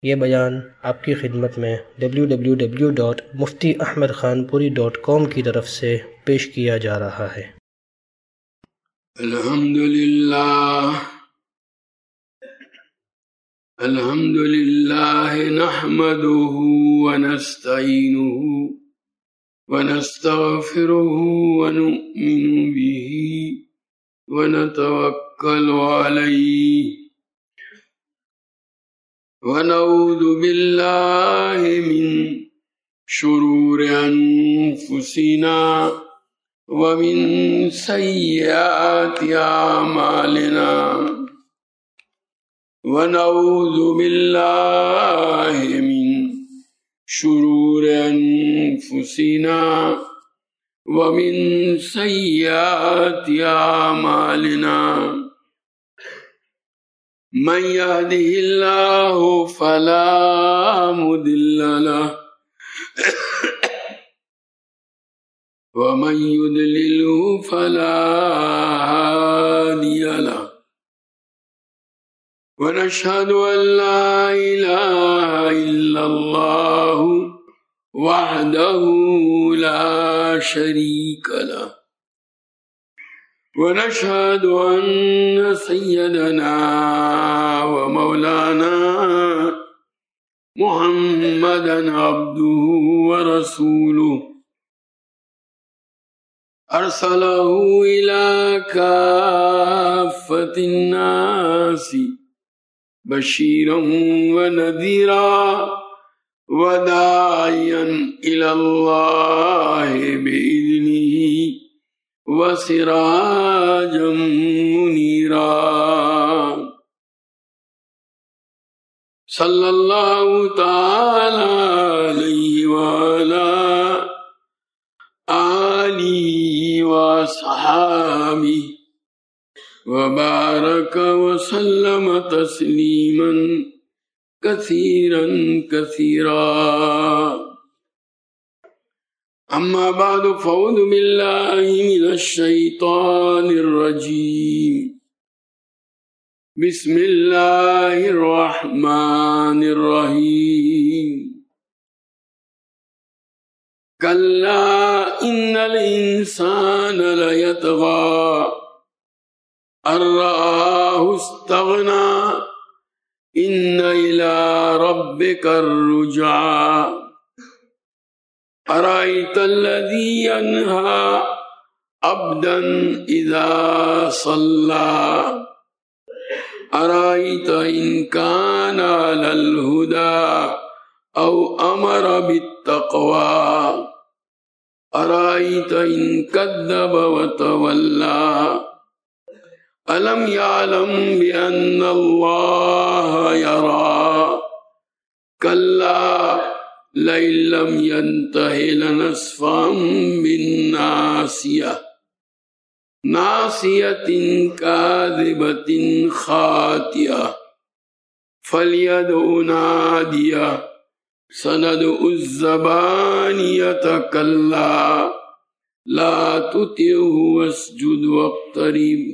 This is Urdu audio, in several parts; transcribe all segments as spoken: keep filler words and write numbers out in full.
یہ بیان آپ کی خدمت میں W W W dot Mufti Ahmad Khanpuri dot کام کی طرف سے پیش کیا جا رہا ہے۔ الحمد للہ الحمد للہ نحمده ونستعینه ونستغفره ونؤمن به ونتوکل علیہ ونعوذ باللہ من شرور انفسنا ومن سیئات اعمالنا ونعوذ باللہ من شرور انفسنا ومن سیئات اعمالنا من يهده الله فلا مضل له ومن يضلله فلا هادي له ونشهد أن لا إله إلا الله وحده لا شريك له ونشهد أن سيدنا ومولانا محمدا عبده ورسوله أرسله إلى كافة الناس بشيرا ونذيرا وداعيا إلى الله بإذنه وسراجا منيرا صلى الله تعالى عليه وعلى آله وصحابه وبارك وسلم تسليما كثيرا كثيرا أما بعد فأعوذ بالله من الشيطان الرجيم بسم الله الرحمن الرحيم كلا إن الإنسان ليطغى أن رآه استغنى إن إلى ربك الرجعى أرأيت الذي ينهى عبدا إذا صلى أرأيت إن كان على الهدى أو أمر بالتقوى أرأيت إن كذب وتولى ألم يعلم بأن الله يرى كلا لئن لم ينته لنسفعا بالناصية ناصية كاذبة خاطئة فليدع ناديه سندع الزبانية كلا لا تطعه واسجد واقترب۔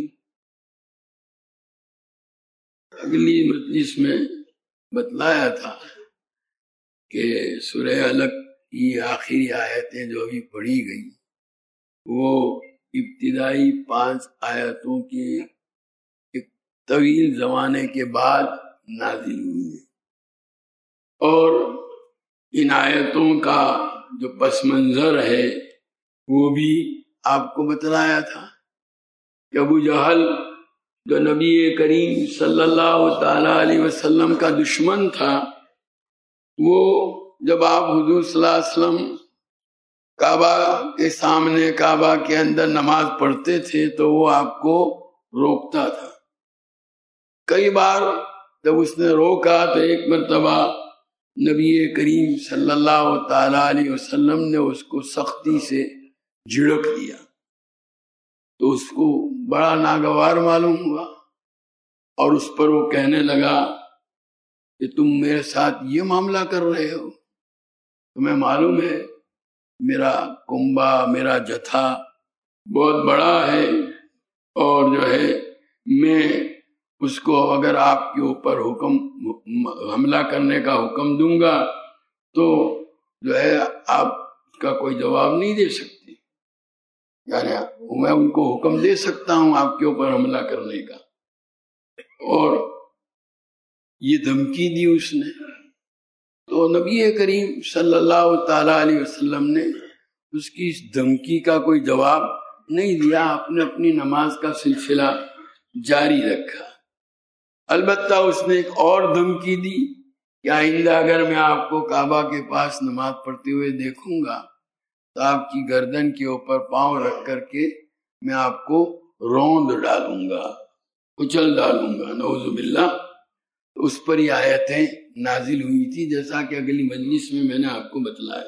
اگلی مجلس میں بتلایا تھا کہ سورہ علق کی آخری آیتیں جو ابھی پڑھی گئی وہ ابتدائی پانچ آیتوں کے ایک طویل زمانے کے بعد نازل ہوئی ہیں، اور ان آیتوں کا جو پس منظر ہے وہ بھی آپ کو بتلایا تھا کہ ابو جہل جو نبی کریم صلی اللہ تعالی علیہ وسلم کا دشمن تھا، وہ جب آپ حضور صلی اللہ علیہ وسلم کعبہ کے سامنے کعبہ کے اندر نماز پڑھتے تھے تو وہ آپ کو روکتا تھا۔ کئی بار جب اس نے روکا تو ایک مرتبہ نبی کریم صلی اللہ تعالی علیہ وسلم نے اس کو سختی سے جھڑک دیا تو اس کو بڑا ناگوار معلوم ہوا، اور اس پر وہ کہنے لگا کہ تم میرے ساتھ یہ معاملہ کر رہے ہو، تمہیں معلوم ہے میرا کنبہ میرا جتھا بہت بڑا ہے، اور جو ہے میں اس کو اگر آپ کے اوپر حکم حملہ کرنے کا حکم دوں گا تو جو ہے آپ کا کوئی جواب نہیں دے سکتے، یعنی میں ان کو حکم دے سکتا ہوں آپ کے اوپر حملہ کرنے کا، اور یہ دھمکی دی اس نے۔ تو نبی کریم صلی اللہ تعالی علیہ وسلم نے اس کی اس دھمکی کا کوئی جواب نہیں دیا، آپ نے اپنی نماز کا سلسلہ جاری رکھا۔ البتہ اس نے ایک اور دھمکی دی کہ آئندہ اگر میں آپ کو کعبہ کے پاس نماز پڑھتے ہوئے دیکھوں گا تو آپ کی گردن کے اوپر پاؤں رکھ کر کے میں آپ کو روند ڈالوں گا، کچل ڈالوں گا، نعوذ باللہ۔ اس پر یہ آیتیں نازل ہوئی تھی جیسا کہ اگلی مجلس میں میں نے آپ کو بتلایا۔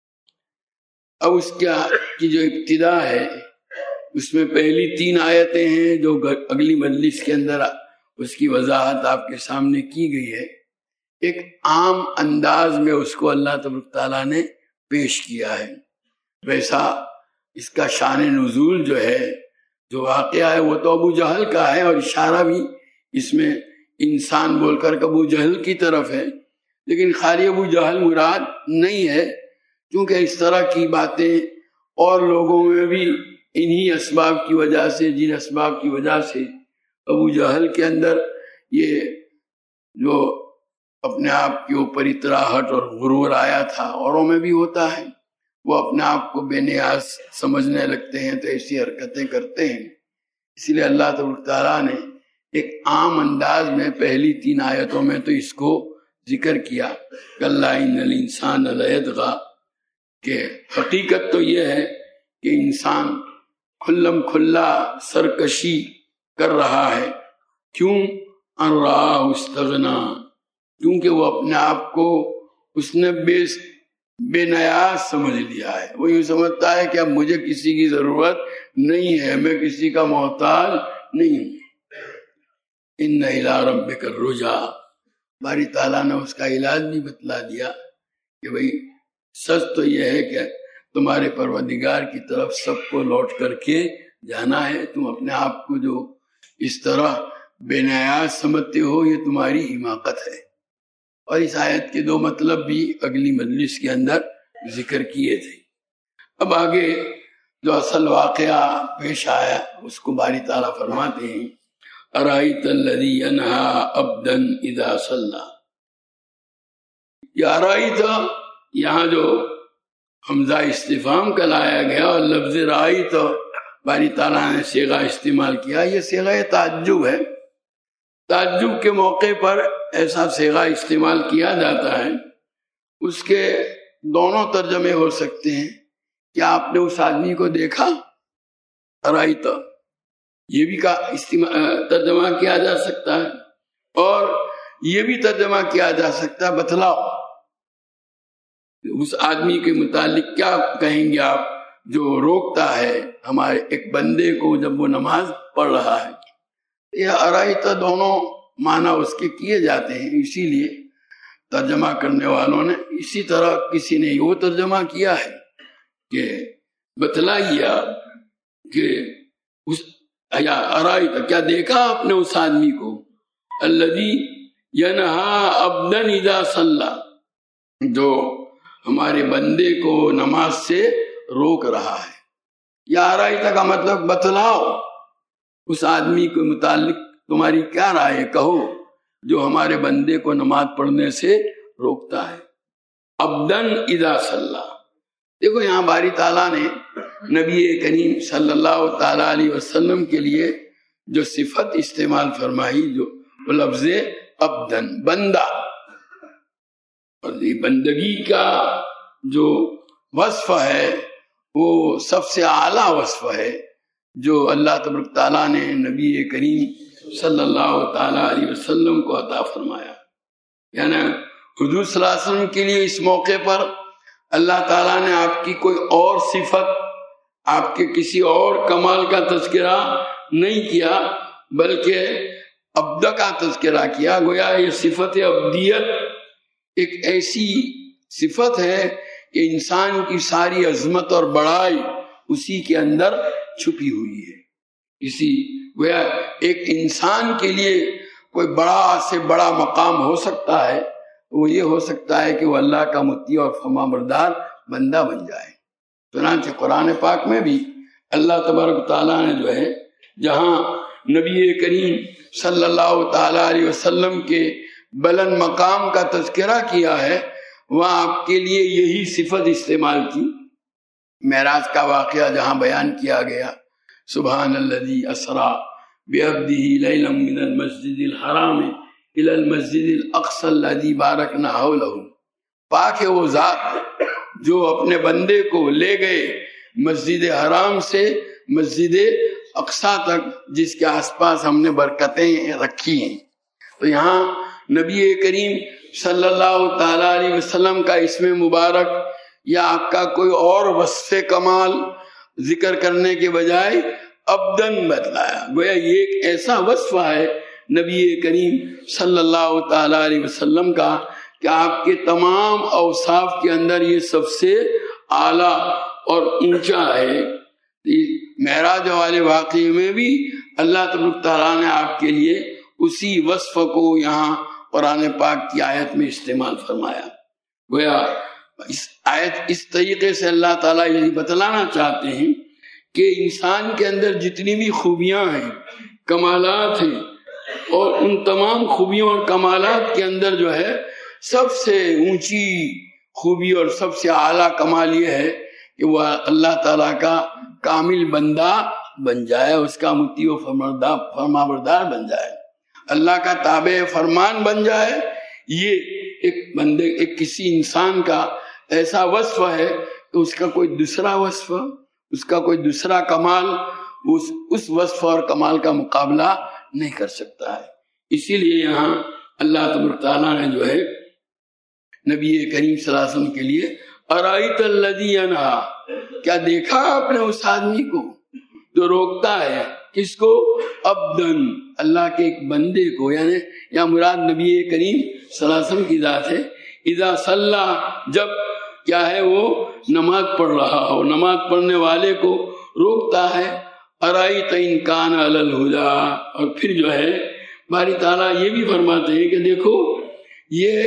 اب اس کی جو ابتدا ہے اس میں پہلی تین آیتیں ہیں جو اگلی مجلس کے اندر اس کی وضاحت آپ کے سامنے کی گئی ہے۔ ایک عام انداز میں اس کو اللہ تبارک تعالیٰ نے پیش کیا ہے، ویسا اس کا شان نزول جو ہے، جو واقعہ ہے، وہ تو ابو جہل کا ہے، اور اشارہ بھی اس میں انسان بول کر ابو جہل کی طرف ہے، لیکن خالی ابو جہل مراد نہیں ہے، کیونکہ اس طرح کی باتیں اور لوگوں میں بھی انہی اسباب کی وجہ سے، جن اسباب کی وجہ سے ابو جہل کے اندر یہ جو اپنے آپ کے اوپر اطراحٹ اور غرور آیا تھا، اوروں میں بھی ہوتا ہے، وہ اپنے آپ کو بے نیاز سمجھنے لگتے ہیں تو ایسی حرکتیں کرتے ہیں۔ اس لیے اللہ تبارک تعالیٰ نے ایک عام انداز میں پہلی تین آیتوں میں تو اس کو ذکر کیا، کَلَّا إِنَّ الْإِنسَانَ لَيَطْغَىٰ، کہ حقیقت تو یہ ہے کہ انسان کھلم کھلا سرکشی کر رہا ہے، کیوں؟ ان رآہ استغنا، کیونکہ وہ اپنے آپ کو اس نے بے بے نیاز سمجھ لیا ہے۔ وہ یوں سمجھتا ہے کہ اب مجھے کسی کی ضرورت نہیں ہے، میں کسی کا محتاج نہیں ہوں۔ ان الی ربک الرجعی، باری تعالیٰ نے اس کا علاج بھی بتلا دیا کہ بھئی سچ تو یہ ہے کہ تمہارے پروردگار کی طرف سب کو لوٹ کر کے جانا ہے، تم اپنے آپ کو جو اس طرح بے نیاز سمجھتے ہو یہ تمہاری حماقت ہے۔ اور اس آیت کے دو مطلب بھی اگلی مجلس کے اندر ذکر کیے تھے۔ اب آگے جو اصل واقعہ پیش آیا اس کو باری تعالیٰ فرماتے ہیں، ارائیت الذی ینہا عبدا اذا صلی، یہ ارائیت یہاں جو حمزہ استفہام کا لایا گیا اور لفظ رائیت باری تعالیٰ نے صیغہ استعمال کیا، یہ صیغہ تعجب ہے۔ تعجب کے موقع پر ایسا صیغہ استعمال کیا جاتا ہے، اس کے دونوں ترجمے ہو سکتے ہیں۔ کیا آپ نے اس آدمی کو دیکھا؟ رائیت یہ بھی کا ترجمہ کیا جا سکتا ہے، اور یہ بھی ترجمہ کیا جا سکتا ہے بتلاؤ اس آدمی کے متعلق کیا کہیں گے آپ جو روکتا ہے ہمارے ایک بندے کو جب وہ نماز پڑھ رہا ہے۔ یہ ارائیت دونوں معنی اس کے کیے جاتے ہیں، اسی لیے ترجمہ کرنے والوں نے اسی طرح کسی نے وہ ترجمہ کیا ہے کہ بتلائیے کہ اس یا ارائیت کیا دیکھا آپ نے اس آدمی کو، الذی ینہا عبدا اذا صلی، جو ہمارے بندے کو نماز سے روک رہا ہے۔ یا ارائیت کا مطلب بتلاؤ اس آدمی کے متعلق تمہاری کیا رائے، کہو جو ہمارے بندے کو نماز پڑھنے سے روکتا ہے۔ عبدن اذا صلی، دیکھو یہاں باری تعالیٰ نے نبی کریم صلی اللہ تعالی علیہ وسلم کے لیے جو صفت استعمال فرمائی، جو لفظ عبدن، بندہ، اور یہ بندگی کا جو وصف ہے وہ سب سے اعلیٰ وصف ہے جو اللہ تبارک تعالیٰ نے نبی کریم صلی اللہ تعالی علیہ وسلم کو عطا فرمایا۔ یعنی حضور صلی اللہ علیہ وسلم کے لیے اس موقع پر اللہ تعالیٰ نے آپ کی کوئی اور صفت، آپ کے کسی اور کمال کا تذکرہ نہیں کیا، بلکہ عبد کا تذکرہ کیا۔ گویا یہ صفت عبدیت ایک ایسی صفت ہے کہ انسان کی ساری عظمت اور بڑائی اسی کے اندر چھپی ہوئی ہے۔ اسی گویا ایک انسان کے لیے کوئی بڑا سے بڑا مقام ہو سکتا ہے وہ یہ ہو سکتا ہے کہ وہ اللہ کا مطیع اور فرمانبردار بندہ بن جائے۔ چنانچہ قرآن پاک میں بھی اللہ تبارک تعالیٰ نے جو ہے جہاں نبی کریم صلی اللہ تعالیٰ علیہ وسلم کے بلند مقام کا تذکرہ کیا ہے وہاں آپ کے لیے یہی صفت استعمال کی۔ معراج کا واقعہ جہاں بیان کیا گیا، سبحان الذی اسریٰ بعبدہ لیلا من المسجد الحرام الی المسجد الاقصی الذی بارکنا حولہ، پاک ہے وہ ذات جو اپنے بندے کو لے گئے مسجد حرام سے مسجد اقصی تک جس کے آس پاس ہم نے برکتیں رکھی ہیں۔ تو یہاں نبی کریم صلی اللہ تعالیٰ علیہ وسلم کا اسم مبارک یا آپ کا کوئی اور وصف کمال ذکر کرنے کے بجائے عبدن بتلایا، گویا یہ ایک ایسا وصف ہے نبی کریم صلی اللہ تعالیٰ علیہ وسلم کا کہ آپ کے تمام اوصاف کے اندر یہ سب سے اعلیٰ اور اونچا ہے۔ معراج والے واقعے میں بھی اللہ تبارک تعالیٰ نے آپ کے لیے اسی وصف کو یہاں قرآن پاک کی آیت میں استعمال فرمایا۔ گویا اس آیت اس طریقے سے اللہ تعالیٰ یہ بتلانا چاہتے ہیں کہ انسان کے اندر جتنی بھی خوبیاں ہیں، کمالات ہیں، اور ان تمام خوبیوں اور کمالات کے اندر جو ہے سب سے اونچی خوبی اور سب سے اعلیٰ کمال یہ ہے کہ وہ اللہ تعالیٰ کا کامل بندہ بن جائے، اس کا مطیع و فرمانبردار بن جائے، اللہ کا تابع فرمان بن جائے۔ یہ ایک بندے ایک کسی انسان کا ایسا وصف ہے کہ اس کا کوئی دوسرا وصف، اس کا کوئی دوسرا کمال اس اس وصف اور کمال کا مقابلہ نہیں کر سکتا ہے۔ اسی لیے یہاں اللہ تبارک تعالیٰ نے جو ہے نبی کریم صلی اللہ علیہ وسلم کے لیے ارائیت الذی ینہا، کیا دیکھا آپ نے اس آدمی کو جو روکتا ہے، کس کو؟ عبدن، اللہ کے ایک بندے کو، یعنی یا مراد نبی کریم صلی اللہ علیہ وسلم کی ذات ہے۔ اذا صلی، جب کیا ہے وہ نماز پڑھ رہا ہو، نماز پڑھنے والے کو روکتا ہے۔ ارائیت ان کان علی الہدی، اور پھر جو ہے باری تعالیٰ یہ بھی فرماتے ہیں کہ دیکھو یہ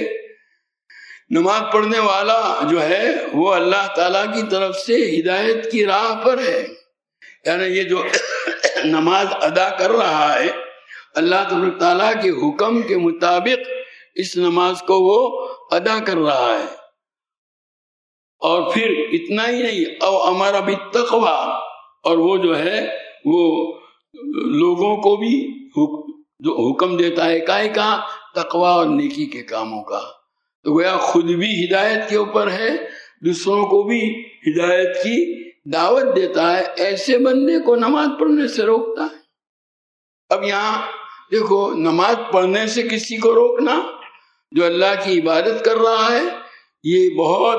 نماز پڑھنے والا جو ہے وہ اللہ تعالیٰ کی طرف سے ہدایت کی راہ پر ہے، یعنی یہ جو نماز ادا کر رہا ہے اللہ تبارک تعالیٰ کے حکم کے مطابق اس نماز کو وہ ادا کر رہا ہے۔ اور پھر اتنا ہی نہیں، او امر بالتقوی، اور وہ جو ہے وہ لوگوں کو بھی جو حکم دیتا ہے کائے کا؟ تقوی اور نیکی کے کاموں کا۔ تو گویا خود بھی ہدایت کے اوپر ہے، دوسروں کو بھی ہدایت کی دعوت دیتا ہے، ایسے بندے کو نماز پڑھنے سے روکتا ہے۔ اب یہاں دیکھو نماز پڑھنے سے کسی کو روکنا جو اللہ کی عبادت کر رہا ہے، یہ بہت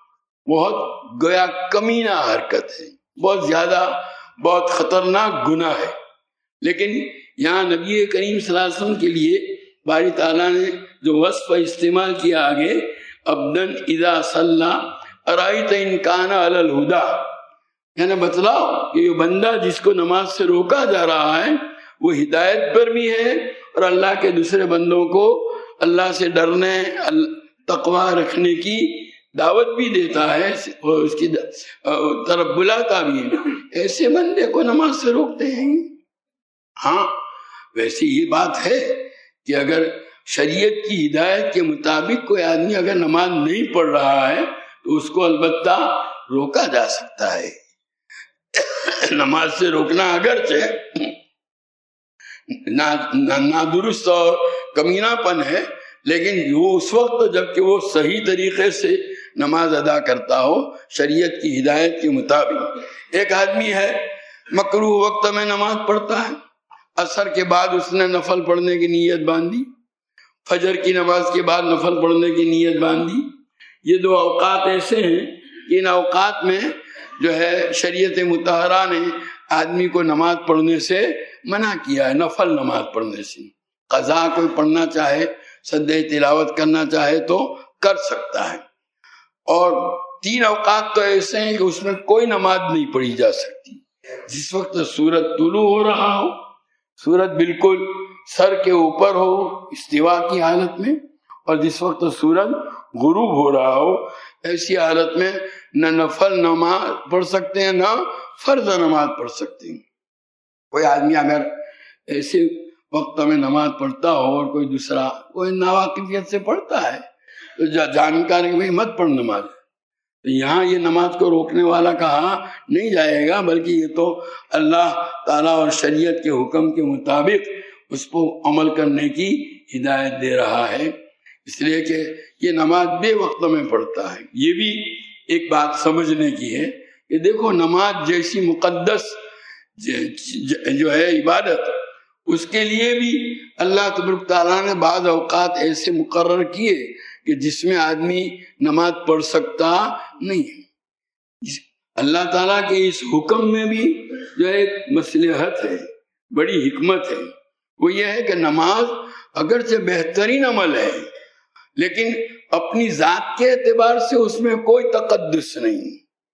بہت گویا کمینہ حرکت ہے، بہت زیادہ بہت خطرناک گناہ ہے۔ لیکن یہاں نبی کریم صلی اللہ علیہ وسلم کے لیے باری تعالیٰ نے جو وصف استعمال کیا آگے، عبدن اذا صلی ارائیت ان کان علی الہدی، یعنی بتلاؤ کہ یہ بندہ جس کو نماز سے روکا جا رہا ہے وہ ہدایت پر بھی ہے، اور اللہ کے دوسرے بندوں کو اللہ سے ڈرنے تقوی رکھنے کی دعوت بھی دیتا ہے اور اس کی طرف بلاتا بھی ہے، ایسے بندے کو نماز سے روکتے ہیں۔ ہاں ویسے یہ بات ہے کہ اگر شریعت کی ہدایت کے مطابق کوئی آدمی اگر نماز نہیں پڑھ رہا ہے تو اس کو البتہ روکا جا سکتا ہے۔ نماز سے روکنا اگرچہ نادرست اور کمینہ پن ہے، لیکن وہ اس وقت جبکہ وہ صحیح طریقے سے نماز ادا کرتا ہو شریعت کی ہدایت کے مطابق۔ ایک آدمی ہے مکروہ وقت میں نماز پڑھتا ہے، عصر کے بعد اس نے نفل پڑھنے کی نیت باندھی، فجر کی نماز کے بعد نفل پڑھنے کی نیت باندھی۔ یہ دو اوقات ایسے ہیں کہ ان اوقات میں جو ہے شریعت مطہرہ نے آدمی کو نماز پڑھنے سے منع کیا ہے، نفل نماز پڑھنے سے۔ قضا کوئی پڑھنا چاہے، سجدہ تلاوت کرنا چاہے تو کر سکتا ہے، اور تین اوقات تو ایسے ہیں کہ اس میں کوئی نماز نہیں پڑھی جا سکتی۔ جس وقت سورج طلوع ہو رہا ہو، سورج بالکل سر کے اوپر ہو استوا کی حالت میں، اور جس وقت سورج غروب ہو رہا ہو، ایسی حالت میں نہ نفل نماز پڑھ سکتے ہیں نہ فرض نماز پڑھ سکتے ہیں۔ کوئی آدمی اگر ایسے وقت میں نماز پڑھتا ہو اور کوئی دوسرا کوئی ناواقفیت سے پڑھتا ہے تو جانکاری میں مت پڑھ نماز، تو یہاں یہ نماز کو روکنے والا کہا نہیں جائے گا، بلکہ یہ تو اللہ تعالیٰ اور شریعت کے حکم کے مطابق اس کو عمل کرنے کی ہدایت دے رہا ہے، اس لیے کہ یہ نماز بے وقت میں پڑھتا ہے۔ یہ بھی ایک بات سمجھنے کی ہے کہ دیکھو نماز جیسی مقدس جو ہے عبادت، اس کے لیے بھی اللہ تبارک تعالیٰ نے بعض اوقات ایسے مقرر کیے کہ جس میں آدمی نماز پڑھ سکتا نہیں ہے۔ اللہ تعالیٰ کے اس حکم میں بھی جو ایک مصلحت ہے، بڑی حکمت ہے، وہ یہ ہے کہ نماز اگرچہ بہترین عمل ہے لیکن اپنی ذات کے اعتبار سے اس میں کوئی تقدس نہیں،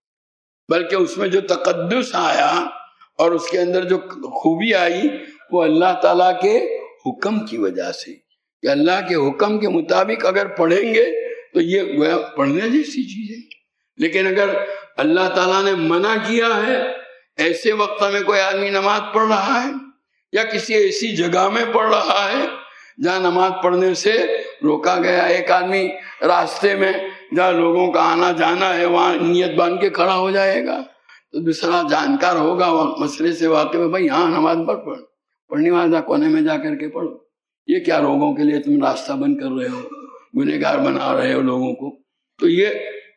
بلکہ اس میں جو تقدس آیا اور اس کے اندر جو خوبی آئی وہ اللہ تعالیٰ کے حکم کی وجہ سے، کہ اللہ کے حکم کے مطابق اگر پڑھیں گے تو یہ پڑھنے جیسی چیز ہے۔ لیکن اگر اللہ تعالیٰ نے منع کیا ہے، ایسے وقت میں کوئی آدمی نماز پڑھ رہا ہے یا کسی ایسی جگہ میں پڑھ رہا ہے جہاں نماز پڑھنے سے روکا گیا، ایک آدمی راستے میں جہاں لوگوں کا آنا جانا ہے وہاں نیت باندھ کے کھڑا ہو جائے گا، تو دوسرا جانکار ہوگا مسئلے سے واقع میں، بھائی یہاں نماز پڑھ پڑھ پڑھنے والا کونے میں جا کر کے پڑھو، یہ کیا لوگوں کے لیے تم راستہ بند کر رہے ہو، گنہگار بنا رہے ہو لوگوں کو۔ تو یہ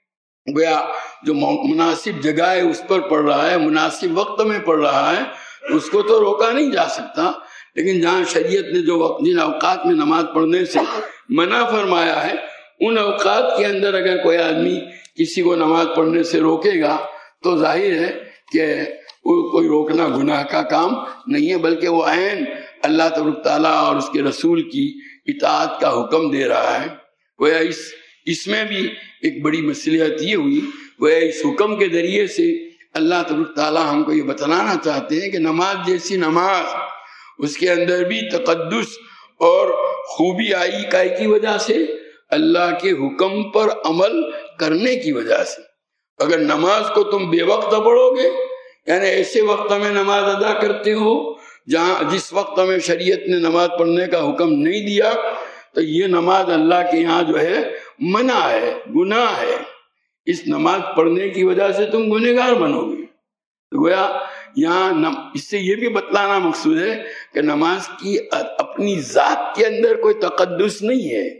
گویا جو مناسب جگہ ہے اس پر پڑھ رہا ہے، مناسب وقت میں پڑھ رہا ہے، اس کو تو روکا نہیں جا سکتا، لیکن جہاں شریعت نے جو وقت جن اوقات میں نماز پڑھنے سے منع فرمایا ہے، ان اوقات کے اندر اگر کوئی آدمی کسی کو نماز پڑھنے سے روکے گا تو ظاہر ہے کہ کوئی روکنا گناہ کا کام نہیں ہے، بلکہ وہ عین اللہ تبارک تعالیٰ اور اس کے رسول کی اطاعت کا حکم دے رہا ہے۔ وہ اس اس میں بھی ایک بڑی مصلحت یہ ہوئی، وہ اس حکم کے ذریعے سے اللہ تبارک تعالیٰ ہم کو یہ بتلانا چاہتے ہیں کہ نماز جیسی نماز اس کے اندر بھی تقدس اور خوبی آئی کائے کی وجہ سے، اللہ کے حکم پر عمل کرنے کی وجہ سے۔ اگر نماز کو تم بے وقت پڑھو گے، یعنی ایسے وقت میں نماز ادا کرتے ہو جہاں جس وقت میں شریعت نے نماز پڑھنے کا حکم نہیں دیا، تو یہ نماز اللہ کے یہاں جو ہے منع ہے، گناہ ہے، اس نماز پڑھنے کی وجہ سے تم گنہگار بنو گے۔ تو گویا یہاں اس سے یہ بھی بتلانا مقصود ہے کہ نماز کی اپنی ذات کے اندر کوئی تقدس نہیں ہے،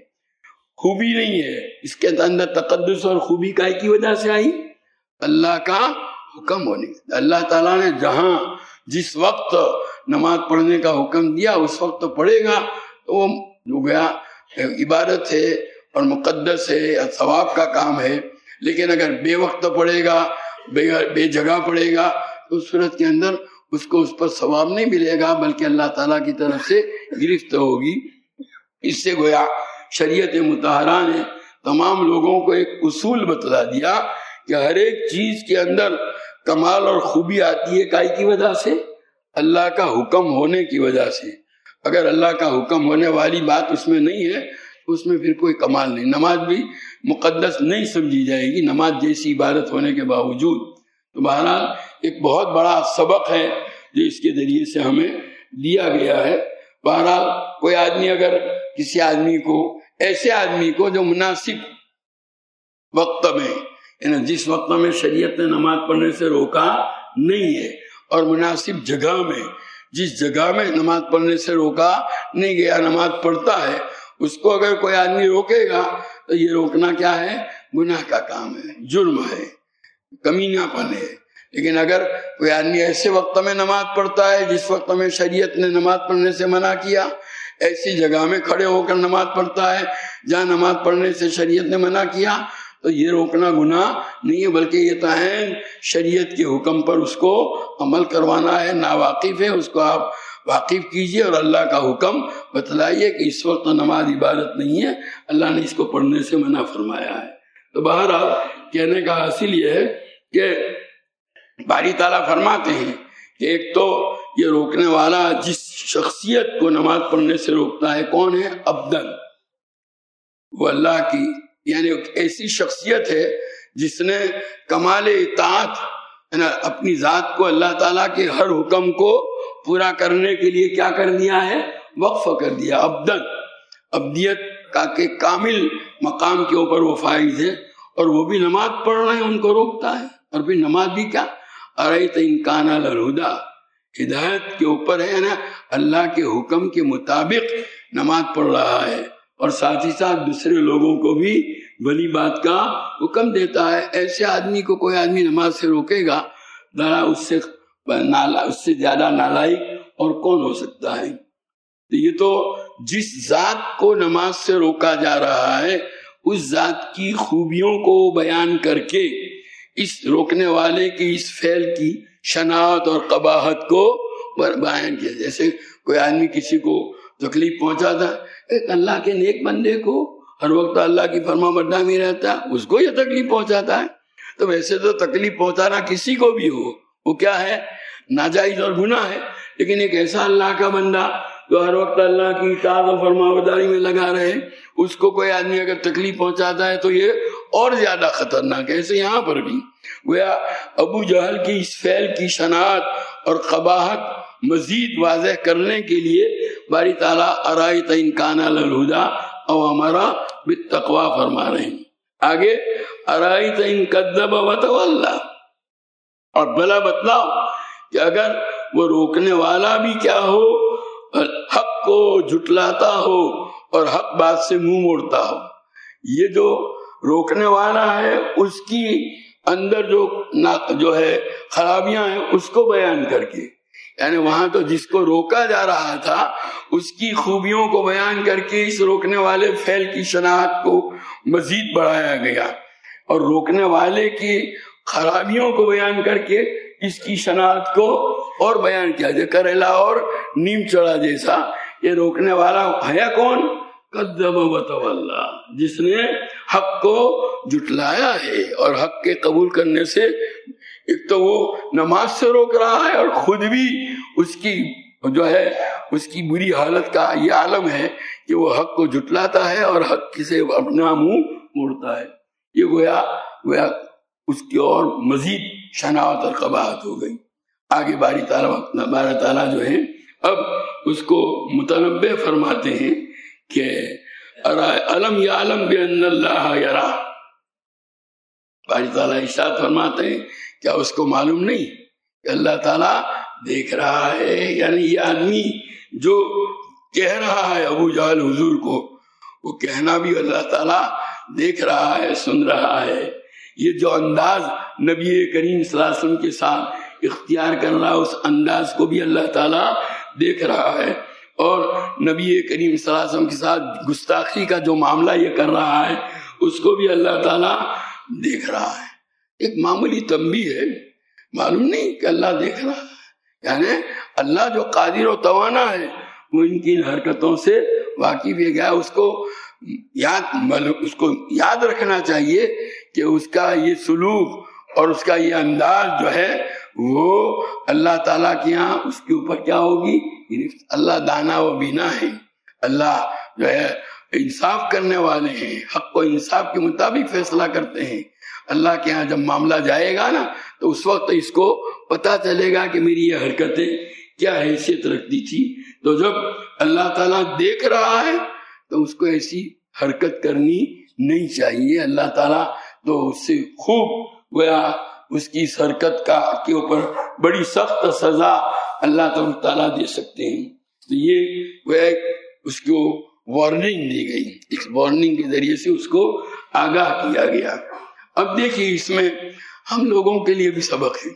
خوبی نہیں ہے، اس کے اندر تقدس اور خوبی کائے کی وجہ سے آئی؟ اللہ کا حکم ہونے، اللہ تعالیٰ نے جہاں جس وقت نماز پڑھنے کا حکم دیا اس وقت پڑھے گا تو وہ جو گیا عبادت ہے اور مقدس ہے، ثواب کا کام ہے۔ لیکن اگر بے وقت پڑھے گا، بے, بے جگہ پڑھے گا تو اس صورت کے اندر اس کو اس پر ثواب نہیں ملے گا، بلکہ اللہ تعالیٰ کی طرف سے گرفت ہوگی۔ اس سے گویا شریعت مطہرہ نے تمام لوگوں کو ایک اصول بتلا دیا کہ ہر ایک چیز کے اندر کمال اور خوبی آتی ہے کائی کی وجہ سے؟ اللہ کا حکم ہونے کی وجہ سے۔ اگر اللہ کا حکم ہونے والی بات اس میں نہیں ہے تو اس میں پھر کوئی کمال نہیں، نماز بھی مقدس نہیں سمجھی جائے گی، نماز جیسی عبادت ہونے کے باوجود۔ تو بہرحال ایک بہت بڑا سبق ہے جو اس کے ذریعے سے ہمیں دیا گیا ہے۔ بہرحال کوئی آدمی اگر کسی آدمی کو، ایسے آدمی کو جو مناسب وقت میں، یعنی جس وقت میں شریعت نے نماز پڑھنے سے روکا نہیں ہے، اور مناسب جگہ میں، جس جگہ میں نماز پڑھنے سے روکا نہیں گیا نماز پڑھتا ہے، اس کو اگر کوئی آدمی روکے گا تو یہ روکنا کیا ہے؟ گناہ کا کام ہے، جرم ہے، کمینہ پن ہے۔ لیکن اگر کوئی آدمی ایسے وقت میں نماز پڑھتا ہے جس وقت میں شریعت نے نماز پڑھنے سے منع کیا، ایسی جگہ میں کھڑے ہو کر نماز پڑھتا ہے جہاں نماز پڑھنے سے شریعت نے منع کیا، تو یہ روکنا گناہ نہیں ہے، بلکہ یہ تعین شریعت کے حکم پر اس کو عمل کروانا ہے۔ ناواقف ہے اس کو آپ واقف کیجئے اور اللہ کا حکم بتلائیے کہ اس وقت نماز عبادت نہیں ہے، اللہ نے اس کو پڑھنے سے منع فرمایا ہے۔ تو بہرحال کہنے کا حاصل یہ ہے کہ باری تعالیٰ فرماتے ہیں کہ ایک تو یہ روکنے والا جس شخصیت کو نماز پڑھنے سے روکتا ہے کون ہے؟ عبدن، وہ اللہ کی یعنی ایسی شخصیت ہے جس نے کمال اطاعت اپنی ذات کو اللہ تعالیٰ کے ہر حکم کو پورا کرنے کے لیے کیا کر دیا ہے؟ وقف کر دیا. عبدن، عبدیت کا کہ کامل مقام کے اوپر وہ فائز ہے، اور وہ بھی نماز پڑھ رہے ہیں ان کو روکتا ہے. اور پھر نماز بھی کیا؟ ارایت ان کان علی الہدی، ہدایت کے اوپر ہے نا، اللہ کے حکم کے مطابق نماز پڑھ رہا ہے، اور ساتھ ہی ساتھ دوسرے لوگوں کو بھی بھلی بات کا حکم دیتا ہے. ایسے آدمی کو کوئی آدمی نماز سے روکے گا، ذرا اس سے نالا اس سے زیادہ نالائق اور کون ہو سکتا ہے؟ تو یہ تو جس ذات کو نماز سے روکا جا رہا ہے اس ذات کی خوبیوں کو بیان کر کے اس روکنے والے کی اس فعل کی شناعت اور قباحت کو بیان کیا. جیسے کوئی آدمی کسی کو تکلیف پہنچاتا ہے، ایک اللہ کے نیک بندے کو ہر وقت اللہ کی فرما برداری میں رہتا ہے، اس کو یہ تکلیف پہنچاتا ہے. تو ویسے تو تکلیف پہنچانا کسی کو بھی ہو وہ کیا ہے؟ ناجائز اور گناہ ہے. لیکن ایک ایسا اللہ کا بندہ جو ہر وقت اللہ کی اطاعت اور فرما برداری میں لگا رہے، اس کو کوئی آدمی اگر تکلیف پہنچاتا ہے تو یہ اور زیادہ خطرناک ہے. ایسے یہاں پر بھی گویا ابو جہل کی اس فعل کی شناعت اور قباحت مزید واضح کرنے کے لیے باری تعالیٰ ارایت ان کان علی الہدی او امرا بالتقوی فرما رہے ہیں. آگے ارایت ان کذب وتولی، اور بھلا بتلاؤ کہ اگر وہ روکنے والا بھی کیا ہو، حق کو جھٹلاتا ہو اور حق بات سے منہ موڑتا ہو. یہ جو روکنے والا ہے اس کی اندر جو جو ہے خرابیاں ہیں اس کو بیان کر کے، یعنی وہاں تو جس کو روکا جا رہا تھا اس کی خوبیوں کو بیان کر کے اس روکنے والے فعل کی شناخت کو مزید بڑھایا گیا، اور روکنے والے کی خرابیوں کو بیان کر کے اس کی شناخت کو اور بیان کیا جائے. کریلا اور نیم چڑھا جیسا یہ روکنے والا ہے کون؟ کذب وتولی، جس نے حق کو جھٹلایا ہے. اور حق کے قبول کرنے سے ایک تو وہ نماز سے روک رہا ہے، اور خود بھی اس کی جو ہے اس کی بری حالت کا یہ عالم ہے کہ وہ حق کو جھٹلاتا ہے اور حق سے اپنا منہ موڑتا ہے. یہ گویا گویا اس کی اور مزید شناعت اور قباحت ہو گئی. آگے باری تعالیٰ باری تعالیٰ جو ہے اب اس کو متنبع فرماتے ہیں کہ علم یعلم بان اللہ یرا. باری تعالیٰ ارشاد فرماتے ہیں کیا اس کو معلوم نہیں کہ اللہ تعالیٰ دیکھ رہا ہے؟ یعنی یہ آدمی جو کہہ رہا ہے ابو جہل حضور کو، وہ کہنا بھی اللہ تعالیٰ دیکھ رہا ہے، سن رہا ہے. یہ جو انداز نبی کریم صلی اللہ علیہ وسلم کے ساتھ اختیار کر رہا ہے اس انداز کو بھی اللہ تعالیٰ دیکھ رہا ہے، اور نبی کریم صلی اللہ علیہ وسلم کے ساتھ گستاخی کا جو معاملہ یہ کر رہا ہے اس کو بھی اللہ تعالیٰ دیکھ رہا ہے. ایک معمولی تنبیہ ہے، معلوم نہیں کہ اللہ دیکھ رہا ہے. یعنی اللہ جو قادر و توانا ہے وہ ان کی حرکتوں سے واقف ہے گیا. اس کو یاد اس کو یاد رکھنا چاہیے کہ اس کا یہ سلوک اور اس کا یہ انداز جو ہے وہ اللہ تعالیٰ کے یہاں اس کے اوپر کیا ہوگی؟ اللہ دانا و بینا ہے، اللہ جو ہے انصاف کرنے والے ہیں، حق و انصاف کے مطابق فیصلہ کرتے ہیں. اللہ کے ہاں جب معاملہ جائے گا نا تو اس وقت اس کو پتا چلے گا کہ میری یہ حرکتیں کیا حیثیت رکھتی تھی. تو جب اللہ تعالیٰ دیکھ رہا ہے تو اس کو ایسی حرکت کرنی نہیں چاہیے. اللہ تعالیٰ تو اس سے خوب گویا اس کی اس حرکت کا کے اوپر بڑی سخت سزا اللہ تعالیٰ دے سکتے ہیں. تو یہ گویا اس کو وارننگ دی گئی، اس وارننگ کے ذریعے سے اس کو آگاہ کیا گیا. اب دیکھیے اس میں ہم لوگوں کے لیے بھی سبق ہے.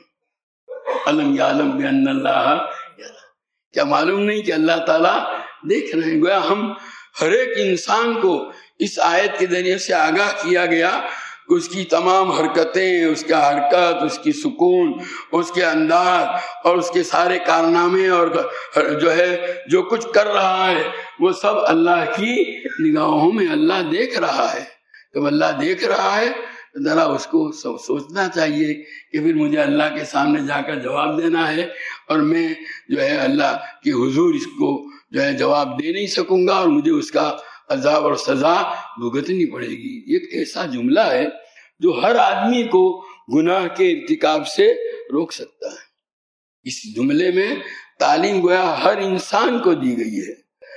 علم یعلم بان اللہ یرا، کیا معلوم نہیں کہ اللہ تعالیٰ دیکھ رہے ہیں؟ گویا ہم ہر ایک انسان کو اس آیت کے ذریعے سے آگاہ کیا گیا کہ اس کی تمام حرکتیں، اس کا حرکت، اس کی سکون، اس کے انداز اور اس کے سارے کارنامے اور جو ہے جو کچھ کر رہا ہے وہ سب اللہ کی نگاہوں میں اللہ دیکھ رہا ہے. جب اللہ دیکھ رہا ہے ذرا اس کو سوچنا چاہیے کہ پھر مجھے اللہ کے سامنے جا کر جواب دینا ہے، اور میں جو ہے اللہ کی حضور اس کو جو ہے جواب دے نہیں سکوں گا، اور مجھے اس کا عذاب اور سزا بھگتنی پڑے گی۔ یہ ایک ایسا جملہ ہے جو ہر آدمی کو گناہ کے ارتکاب سے روک سکتا ہے۔ اس جملے میں تعلیم گویا ہر انسان کو دی گئی ہے۔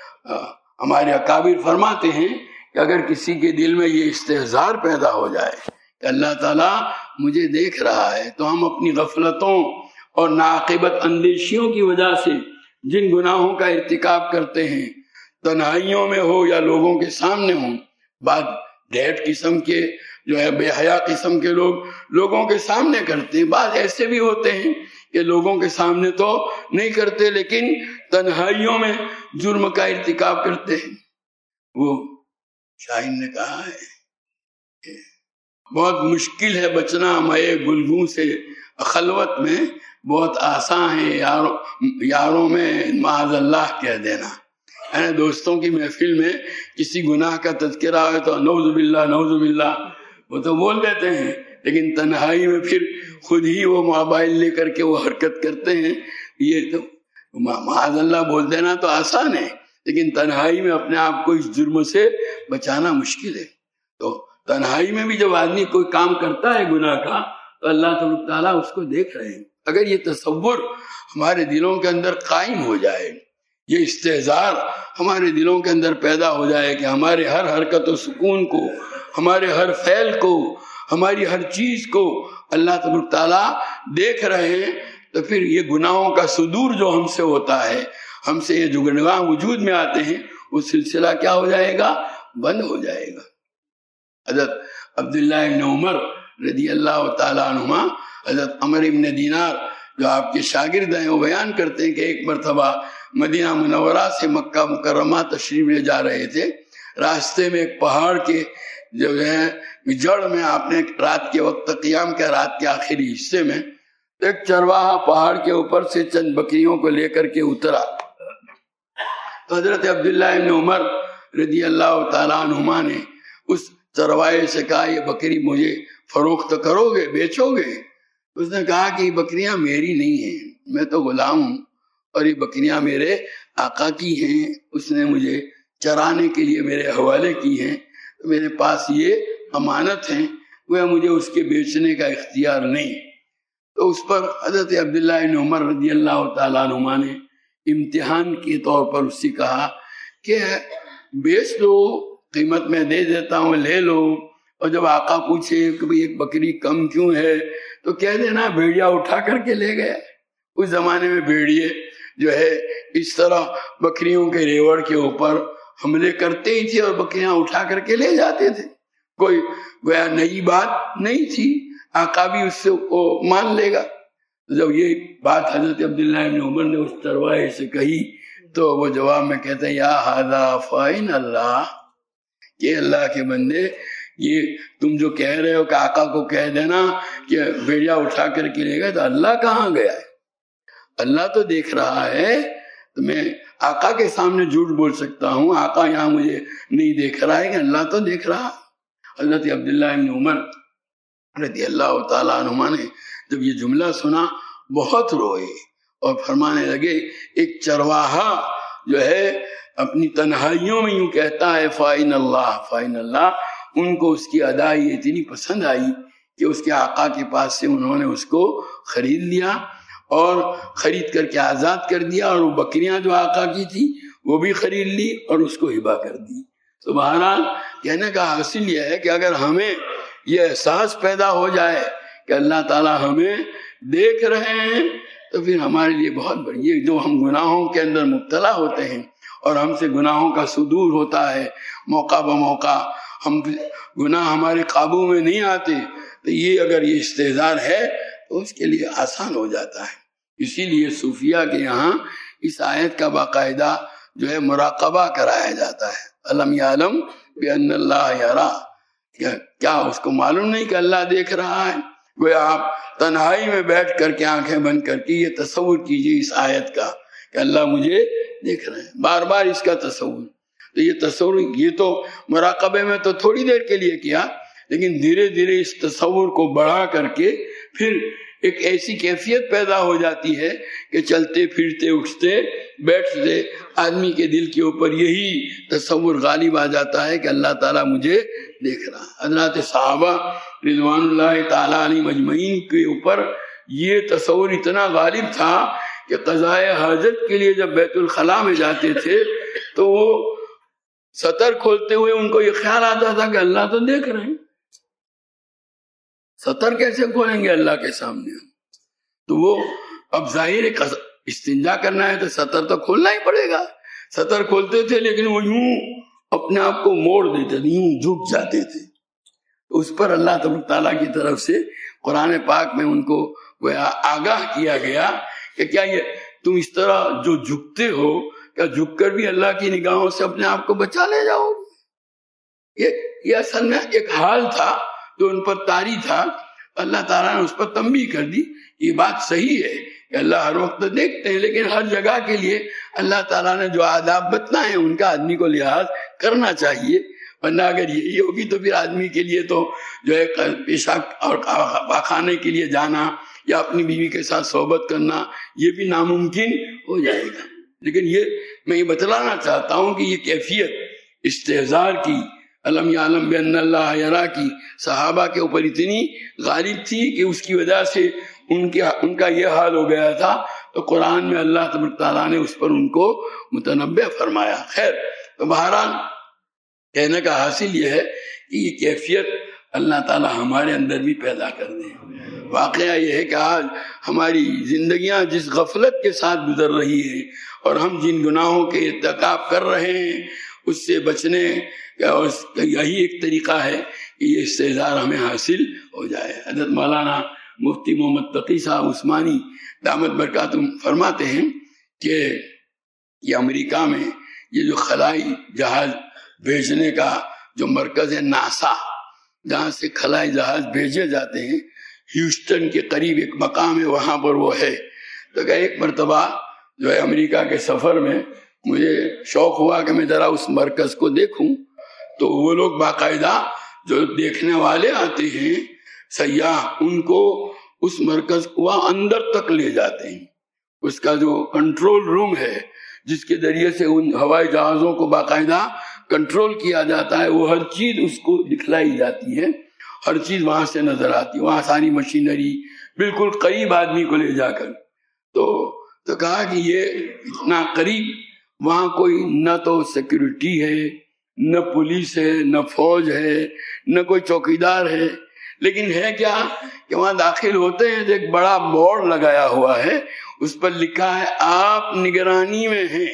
ہمارے اکابر فرماتے ہیں کہ اگر کسی کے دل میں یہ استحضار پیدا ہو جائے کہ اللہ تعالیٰ مجھے دیکھ رہا ہے، تو ہم اپنی غفلتوں اور ناعاقبت اندیشیوں کی وجہ سے جن گناہوں کا ارتکاب کرتے ہیں، تنہائیوں میں ہو یا لوگوں کے سامنے ہوں، بعض ڈھیٹ قسم کے جو ہے بے حیا قسم کے لوگ لوگوں کے سامنے کرتے ہیں، بعض ایسے بھی ہوتے ہیں کہ لوگوں کے سامنے تو نہیں کرتے لیکن تنہائیوں میں جرم کا ارتکاب کرتے ہیں۔ وہ شاعر نے کہا ہے کہ بہت مشکل ہے بچنا مئے گلگوں سے، خلوت میں بہت آسان ہے یاروں یاروں میں معاذ اللہ کہہ دینا۔ یعنی دوستوں کی محفل میں کسی گناہ کا تذکرہ ہے تو نعوذ باللہ نعوذ باللہ وہ تو بول دیتے ہیں، لیکن تنہائی میں پھر خود ہی وہ موبائل لے کر کے وہ حرکت کرتے ہیں۔ یہ تو معاذ اللہ بول دینا تو آسان ہے، لیکن تنہائی میں اپنے آپ کو اس جرم سے بچانا مشکل ہے۔ تو تنہائی میں بھی جب آدمی کوئی کام کرتا ہے گناہ کا، تو اللہ تبارک تعالیٰ اس کو دیکھ رہے ہیں۔ اگر یہ تصور ہمارے دلوں کے اندر قائم ہو جائے، یہ استحضار ہمارے دلوں کے اندر پیدا ہو جائے کہ ہمارے ہر حرکت و سکون کو، ہمارے ہر فعل کو، ہماری ہر چیز کو اللہ تبارک تعالیٰ دیکھ رہے ہیں، تو پھر یہ گناہوں کا صدور جو ہم سے ہوتا ہے، ہم سے یہ جو گناہ وجود میں آتے ہیں، وہ سلسلہ کیا ہو جائے گا؟ بند ہو جائے گا۔ حضرت عبداللہ ابن عمر رضی اللہ تعالیٰ عنہما، حضرت عمر ابن دینار جو آپ کے شاگرد ہیں، وہ بیان کرتے ہیں کہ ایک مرتبہ مدینہ منورہ سے مکہ مکرمہ تشریف لے جا رہے تھے، راستے میں ایک پہاڑ کے جو ہے جڑ میں آپ نے رات کے وقت قیام کیا، رات کے آخری حصے میں ایک چرواہا پہاڑ کے اوپر سے چند بکریوں کو لے کر کے اترا، تو حضرت عبداللہ ابن عمر رضی اللہ تعالیٰ عنہما نے اس چرواہے سے کہا یہ بکری مجھے فروخت کرو گے، بیچو گے؟ اس نے کہا کہ یہ بکریاں میری نہیں ہیں، میں تو غلام ہوں اور یہ بکریاں میرے آقا کی ہیں، اس نے مجھے چرانے کے لیے میرے حوالے کی ہیں، تو میرے پاس یہ امانت ہیں، وہ مجھے اس کے بیچنے کا اختیار نہیں۔ تو اس پر حضرت عبداللہ ابن عمر رضی اللہ تعالیٰ عنہما نے امتحان کے طور پر اس سے کہا کہ بیچ دو، قیمت میں دے دیتا ہوں، لے لو، اور جب آقا پوچھے کہ بھئی ایک بکری کم کیوں ہے تو کہہ دینا بھیڑیا اٹھا کر کے لے گیا۔ اس زمانے میں بھیڑیے جو ہے اس طرح بکریوں کے ریوڑ کے اوپر حملے کرتے ہی تھے اور بکریاں اٹھا کر کے لے جاتے تھے، کوئی گویا نئی بات نہیں تھی، آقا بھی اس سے وہ مان لے گا۔ جب یہ بات حضرت عبداللہ ابن عمر نے اس چرواہے سے کہی تو وہ جواب میں کہتے ہیں یا ھذا فإن اللہ، کہ اللہ کے بندے یہ تم جو کہہ رہے ہو کہ آقا کو کہہ دینا کہ بھیڑیا اٹھا کر کے لے گا، تو اللہ کہاں گیا ہے؟ اللہ تو دیکھ رہا ہے، تو میں آقا کے سامنے جھوٹ بول سکتا ہوں؟ آقا یہاں مجھے نہیں دیکھ رہا ہے کہ اللہ تو دیکھ رہا۔ حضرت عبداللہ ابن عمر رضی اللہ تعالیٰ عنہما نے جب یہ جملہ سنا بہت روئے اور فرمانے لگے ایک چرواہا جو ہے اپنی تنہائیوں میں یوں کہتا ہے فائن اللہ فائن اللہ، ان کو اس کی ادائی اتنی پسند آئی کہ اس کے آقا کے پاس سے انہوں نے اس کو خرید لیا اور خرید کر کے آزاد کر دیا، اور وہ بکریاں جو آقا کی تھی وہ بھی خرید لی اور اس کو ہبہ کر دی۔ تو بہرحال کہنے کا حاصل یہ ہے کہ اگر ہمیں یہ احساس پیدا ہو جائے کہ اللہ تعالیٰ ہمیں دیکھ رہے ہیں، تو پھر ہمارے لیے بہت بڑی، یہ جو ہم گناہوں کے اندر مبتلا ہوتے ہیں اور ہم سے گناہوں کا صدور ہوتا ہے موقع بموقع، ہم گناہ ہمارے قابو میں نہیں آتے، تو یہ اگر یہ استحضار ہے تو اس کے لیے آسان ہو جاتا ہے۔ اسی لیے صوفیہ کے یہاں اس آیت کا باقاعدہ جو ہے مراقبہ کرایا جاتا ہے، علم یعلم بأن اللہ یرا، کیا اس کو معلوم نہیں کہ اللہ دیکھ رہا ہے؟ گویا آپ تنہائی میں بیٹھ کر کے آنکھیں بند کر کے یہ تصور کیجئے اس آیت کا کہ اللہ مجھے دیکھ رہے ہیں، بار بار اس کا تصور۔ تو یہ تصور یہ تو مراقبے میں تو تھوڑی دیر کے لیے کیا، لیکن دھیرے دھیرے اس تصور کو بڑھا کر کے پھر ایک ایسی کیفیت پیدا ہو جاتی ہے کہ چلتے پھرتے اٹھتے بیٹھتے آدمی کے دل کے اوپر یہی تصور غالب آ جاتا ہے کہ اللہ تعالیٰ مجھے دیکھ رہا. حضرات صحابہ رضوان اللہ تعالیٰ علیہ مجمعین کے اوپر یہ تصور اتنا غالب تھا کہ قضائے حاجت کے لیے جب بیت الخلاء میں جاتے تھے تو وہ سطر کھولتے ہوئے ان کو یہ خیال آتا تھا کہ اللہ تو دیکھ رہے ہیں، سطر کیسے کھولیں گے اللہ کے سامنے. تو وہ اب ظاہر استنجا کرنا ہے تو سطر تو کھولنا ہی پڑے گا. سطر کھولتے تھے لیکن وہ یوں اپنے آپ کو موڑ دیتے تھے، یوں جھک جاتے تھے. تو اس پر اللہ تبارک تعالیٰ کی طرف سے قرآن پاک میں ان کو آگاہ کیا گیا کہ کیا یہ تم اس طرح جو جھکتے ہو کیا جھک کر بھی اللہ کی نگاہوں سے اپنے آپ کو بچا لے جاؤ. یہ یہ اصل میں ایک حال تھا جو ان پر طاری تھا. اللہ تعالیٰ نے اس پر تنبیہ کر دی. یہ بات صحیح ہے کہ اللہ ہر وقت دیکھتے ہیں، لیکن ہر جگہ کے لیے اللہ تعالیٰ نے جو آداب بتلائے ہیں ان کا آدمی کو لحاظ کرنا چاہیے. ورنہ اگر یہی ہوگی تو پھر آدمی کے لیے تو جو ہے پیشاب اور پاخانے کے لیے جانا یا اپنی بیوی کے ساتھ صحبت کرنا یہ بھی ناممکن ہو جائے گا. لیکن یہ میں یہ بتلانا چاہتا ہوں کہ یہ کیفیت استحضار کی، علم یعلم بان اللہ یرا کی صحابہ کے اوپر اتنی غالب تھی کہ اس کی وجہ سے ان کے ان کا یہ حال ہو گیا تھا. تو قرآن میں اللہ تبارک تعالیٰ نے اس پر ان کو متنبع فرمایا. خیر، تو بہرحال کہنے کا حاصل یہ ہے کہ یہ کیفیت اللہ تعالیٰ ہمارے اندر بھی پیدا کر دے. واقعہ یہ ہے کہ آج ہماری زندگیاں جس غفلت کے ساتھ گزر رہی ہیں اور ہم جن گناہوں کے ارتکاب کر رہے ہیں اس سے بچنے کا یہی ایک طریقہ ہے کہ یہ استحضار ہمیں حاصل ہو جائے. حضرت مولانا مفتی محمد تقی صاحب عثمانی دامت برکاتہم فرماتے ہیں کہ یہ امریکہ میں یہ جو خلائی جہاز بھیجنے کا جو مرکز ہے ناسا، جہاں سے خلائی جہاز بھیجے جاتے ہیں، ہیوسٹن کے قریب ایک مقام ہے، وہاں پر وہ ہے. تو کہ ایک مرتبہ جو ہے امریکہ کے سفر میں مجھے شوق ہوا کہ میں ذرا اس مرکز کو دیکھوں. تو وہ لوگ باقاعدہ جو دیکھنے والے آتے ہیں سیاح، ان کو اس مرکز کو اندر تک لے جاتے ہیں. اس کا جو کنٹرول روم ہے جس کے ذریعے سے ان ہوائی جہازوں کو باقاعدہ کنٹرول کیا جاتا ہے، وہ ہر چیز اس کو دکھلائی جاتی ہے، ہر چیز وہاں سے نظر آتی ہے. وہاں ساری مشینری بالکل قریب آدمی کو لے جا کر تو تو کہا کہ یہ اتنا قریب، وہاں کوئی نہ تو سیکورٹی ہے، نہ پولیس ہے، نہ فوج ہے، نہ کوئی چوکیدار ہے. لیکن ہے کیا کہ وہاں داخل ہوتے ہیں تو ایک بڑا بورڈ لگایا ہوا ہے، اس پر لکھا ہے آپ نگرانی میں ہیں.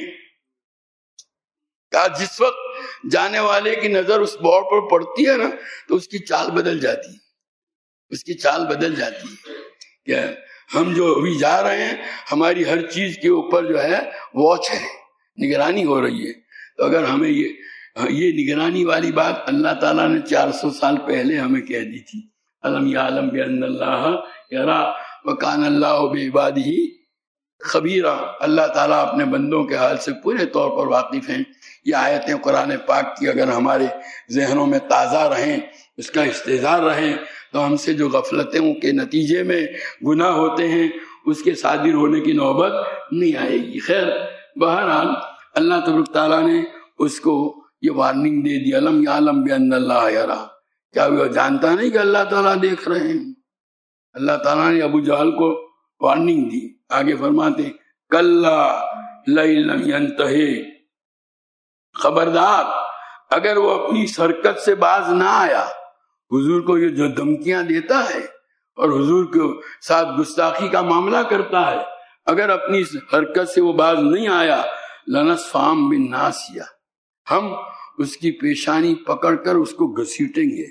کہا جس وقت جانے والے کی نظر اس بورڈ پر پڑتی ہے نا تو اس کی چال بدل جاتی ہے، اس کی چال بدل جاتی ہے کہ ہم جو ابھی جا رہے ہیں ہماری ہر چیز کے اوپر جو ہے واچ ہے، نگرانی ہو رہی ہے. تو اگر ہمیں یہ یہ نگرانی والی بات اللہ تعالیٰ نے چار سو سال پہلے ہمیں کہہ دی تھی، علم یعلم بان اللہ یرا وکان اللہ بعبادہ خبیرہ. اللہ تعالیٰ اپنے بندوں کے حال سے پورے طور پر واقف ہیں. یہ آیتیں قرآن پاک کی اگر ہمارے ذہنوں میں تازہ رہیں، اس کا استحضار رہیں، تو ہم سے جو غفلتوں کے نتیجے میں گناہ ہوتے ہیں اس کے صادر ہونے کی نوبت نہیں آئے گی. خیر، بہرحال اللہ تبارک تعالیٰ نے اس کو یہ وارننگ دے دی، علم یعلم بان اللہ یرا. کیا وہ جانتا نہیں کہ اللہ تعالیٰ دیکھ رہے ہیں؟ اللہ تعالیٰ نے ابو جہل کو وارننگ دی. آگے فرماتے کلا لئن لم ینتہی، خبردار اگر وہ اپنی حرکت سے باز نہ آیا. حضور کو یہ جو دھمکیاں دیتا ہے اور حضور کے ساتھ گستاخی کا معاملہ کرتا ہے، اگر اپنی حرکت سے وہ باز نہیں آیا، لنصفام بالناسیہ، ہم اس کی پیشانی پکڑ کر اس کو گھسیٹیں گے.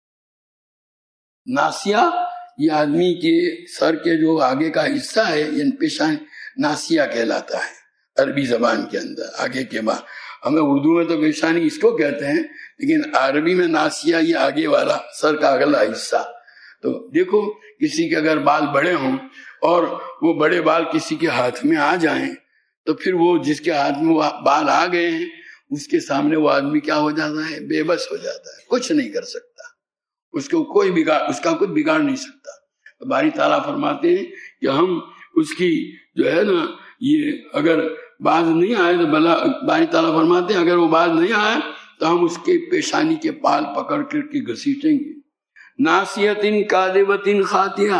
ناسیہ یہ آدمی کے سر کے جو آگے کا حصہ ہے یہ پیشانی ناسیہ کہلاتا ہے عربی زبان کے اندر. آگے کے بعد ہمیں اردو میں تو پیشانی اس کو کہتے ہیں، لیکن عربی میں ناسیہ یہ آگے والا سر کا اگلا حصہ. تو دیکھو کسی کے اگر بال بڑے ہوں اور وہ بڑے بال کسی کے ہاتھ میں آ جائیں تو پھر وہ جس کے ہاتھ میں بال آ گئے ہیں اس کے سامنے وہ آدمی کیا ہو جاتا ہے؟ بے بس ہو جاتا ہے، کچھ نہیں کر سکتا. اس کو کوئی بگاڑ اس کا کچھ بگاڑ نہیں سکتا. تو باری تعالیٰ فرماتے ہیں کہ ہم اس کی جو ہے نا یہ اگر باز نہیں آئے تو بلا باری تعالیٰ فرماتے ہیں اگر وہ باز نہیں آئے تو ہم اس کے پیشانی کے پال پکڑ کر کے گھسیٹیں گے. ناسیتن کاذبتن خاطئہ،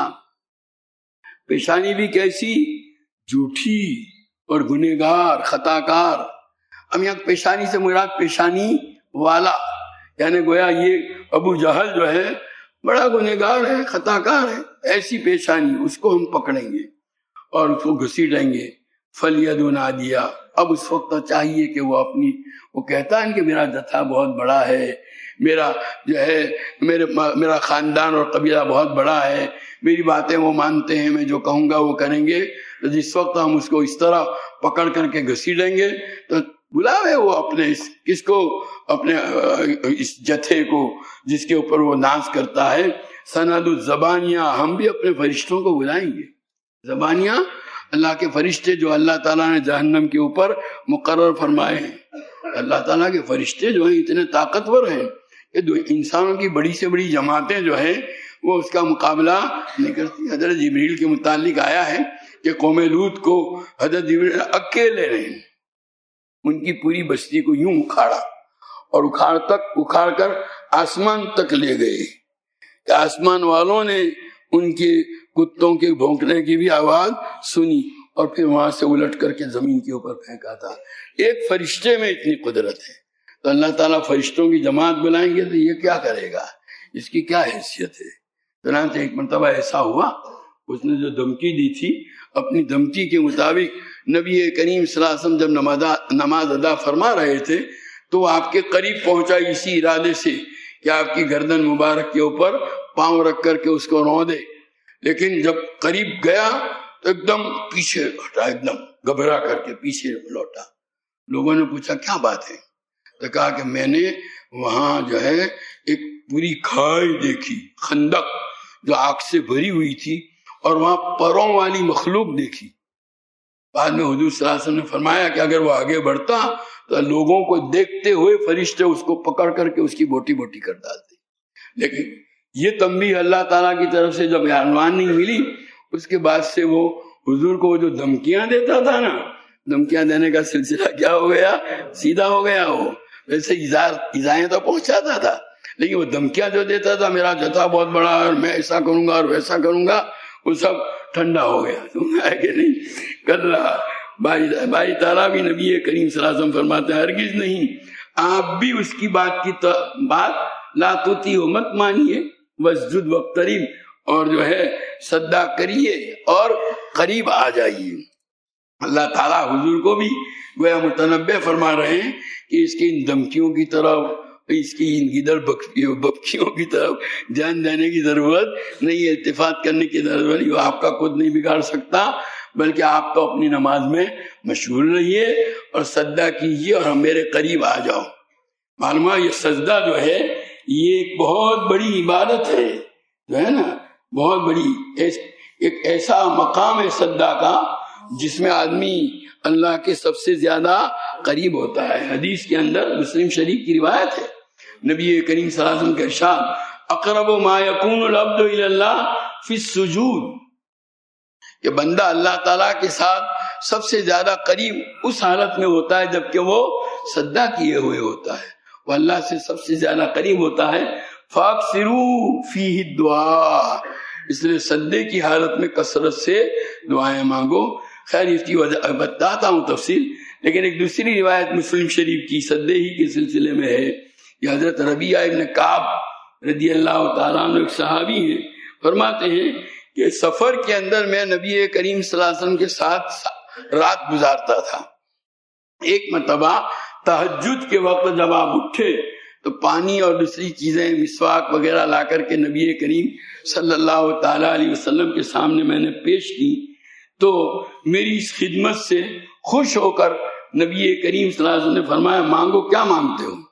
پیشانی بھی کیسی؟ جھوٹی اور گنہگار خطا کار. اب یہاں پیشانی سے مراد پیشانی والا، یعنی گویا یہ ابو جہل جو ہے بڑا گنہگار ہے، خطا کار ہے. ایسی پیشانی اس کو ہم پکڑیں گے اور اس کو گھسیٹیں گے. فَلْيَدُ نَادِيَا، اب اس وقت چاہیے کہ وہ اپنی وہ کہتا ہے کہ میرا جتھا بہت بڑا ہے، میرا جو ہے میرے میرا خاندان اور قبیلہ بہت بڑا ہے، میری باتیں وہ مانتے ہیں، میں جو کہوں گا وہ کریں گے. تو جس وقت ہم اس کو اس طرح پکڑ کر کے گھسیٹیں گے تو بلاوے وہ اپنے کس کو، اپنے اس جتھے کو جس کے اوپر وہ ناز کرتا ہے. سند الزبانیہ، ہم بھی اپنے فرشتوں کو بلائیں گے. زبانیہ اللہ کے فرشتے جو اللہ تعالیٰ نے جہنم کے اوپر مقرر فرمائے ہیں. اللہ تعالیٰ کے فرشتے جو ہیں اتنے طاقتور ہیں کہ انسانوں کی بڑی سے بڑی جماعتیں جو ہیں وہ اس کا مقابلہ نہیں کرتی. حضرت جبریل کے متعلق آیا ہے کہ قوم لوط کو حضرت جبریل اکیلے رہے، ان کی پوری بستی کو یوں اکھاڑا اور اکھاڑ تک اکھاڑ کر آسمان تک لے گئے کہ آسمان والوں نے ان کے کتوں کے بھونکنے کی بھی آواز سنی اور پھر وہاں سے الٹ کر کے زمین کے اوپر پھینکا تھا. ایک فرشتے میں اتنی قدرت ہے. تو اللہ تعالیٰ فرشتوں کی جماعت بلائیں گے تو یہ کیا کرے گا، اس کی کیا حیثیت ہے. چنانچہ ایک مرتبہ ایسا ہوا، اس نے جو دھمکی دی تھی اپنی دھمکی کے مطابق نبی کریم صلی اللہ علیہ وسلم جب نماز ادا فرما رہے تھے تو وہ آپ کے قریب پہنچا اسی ارادے سے کہ آپ کی گردن مبارک کے اوپر پاؤں رکھ کر کے اس کو رو دے. لیکن جب قریب گیا تو ایک دم پیچھے ہٹا، ایک دم گھبرا کر کے پیچھے لوٹا. لوگوں نے پوچھا کیا بات ہے؟ تو کہا کہ میں نے وہاں جو ہے ایک پوری کھائی دیکھی، خندق جو آگ سے بھری ہوئی تھی، اور وہاں پروں والی مخلوق دیکھی. بعد میں حضور صلی اللہ علیہ وسلم نے فرمایا کہ اگر وہ آگے بڑھتا تو لوگوں کو دیکھتے ہوئے فرشتے اس کو پکڑ کر کے اس کی بوٹی بوٹی کر ڈالتے. لیکن یہ تنبیہ اللہ تعالیٰ کی طرف سے جب عنوان نہیں ملی، اس کے بعد سے وہ حضور کو جو دھمکیاں دیتا تھا نا، دھمکیاں دینے کا سلسلہ کیا ہو گیا، سیدھا ہو گیا. وہ ویسے ایذائیں تو پہنچاتا تھا لیکن وہ دھمکیاں جو دیتا تھا میرا جتھا بہت بڑا ہے اور میں ایسا کروں گا اور ویسا کروں گا، وہ سب ٹھنڈا ہو گیا. سننا ہے کہ نہیں؟ کر رہا بھائی تعالیٰ بھی نبی کریم صلی اللہ علیہ وسلم فرماتے ہیں ہرگز نہیں، آپ بھی اس کی بات کی بات لا توتی ہو، مت مانیے. وسجد وقتریب، اور جو ہے صدا کریے اور قریب آ جائیے. اللہ تعالیٰ حضور کو بھی گویا متنبہ فرما رہے ہیں کہ اس کی ان دھمکیوں کی طرف، اس کی ان گدڑ بکیوں کی طرف دھیان دینے کی ضرورت نہیں ہے، التفات کرنے کی ضرورت نہیں. وہ آپ کا خود نہیں بگاڑ سکتا، بلکہ آپ تو اپنی نماز میں مشغول رہیے اور سجدہ کیجیے اور ہم میرے قریب آ جاؤ. معلوم ہے یہ سجدہ جو ہے یہ ایک بہت بڑی عبادت ہے، جو ہے نا بہت بڑی ایک ایسا مقام ہے سجدہ کا جس میں آدمی اللہ کے سب سے زیادہ قریب ہوتا ہے. حدیث کے اندر مسلم شریف کی روایت ہے، نبی کریم صلی اللہ علیہ وسلم کا ارشاد اقرب ما یکون العبد الی اللہ فی السجود، کہ بندہ اللہ تعالیٰ کے ساتھ سب سے زیادہ قریب اس حالت میں ہوتا ہے جبکہ وہ سجدہ کیے ہوئے ہوتا ہے. وہ اللہ سے سب سے زیادہ قریب ہوتا ہے. فاکثروا فیہ الدعاء، اس لیے سجدے کی حالت میں کثرت سے دعائیں مانگو. خیر اس کی وجہ بتاتا ہوں تفصیل، لیکن ایک دوسری روایت مسلم شریف کی سجدے ہی کے سلسلے میں ہے کہ حضرت ربیعہ ابن کعب رضی اللہ تعالیٰ عنہ ایک صحابی ہیں، فرماتے ہیں کہ سفر کے اندر میں نبی کریم صلی اللہ علیہ وسلم کے ساتھ رات گزارتا تھا. ایک مرتبہ تہجد کے وقت جب آپ اٹھے تو پانی اور دوسری چیزیں مسواک وغیرہ لا کر کے نبی کریم صلی اللہ تعالیٰ علیہ وسلم کے سامنے میں نے پیش کی، تو میری اس خدمت سے خوش ہو کر نبی کریم صلی اللہ علیہ وسلم نے فرمایا مانگو، کیا مانگتے ہو؟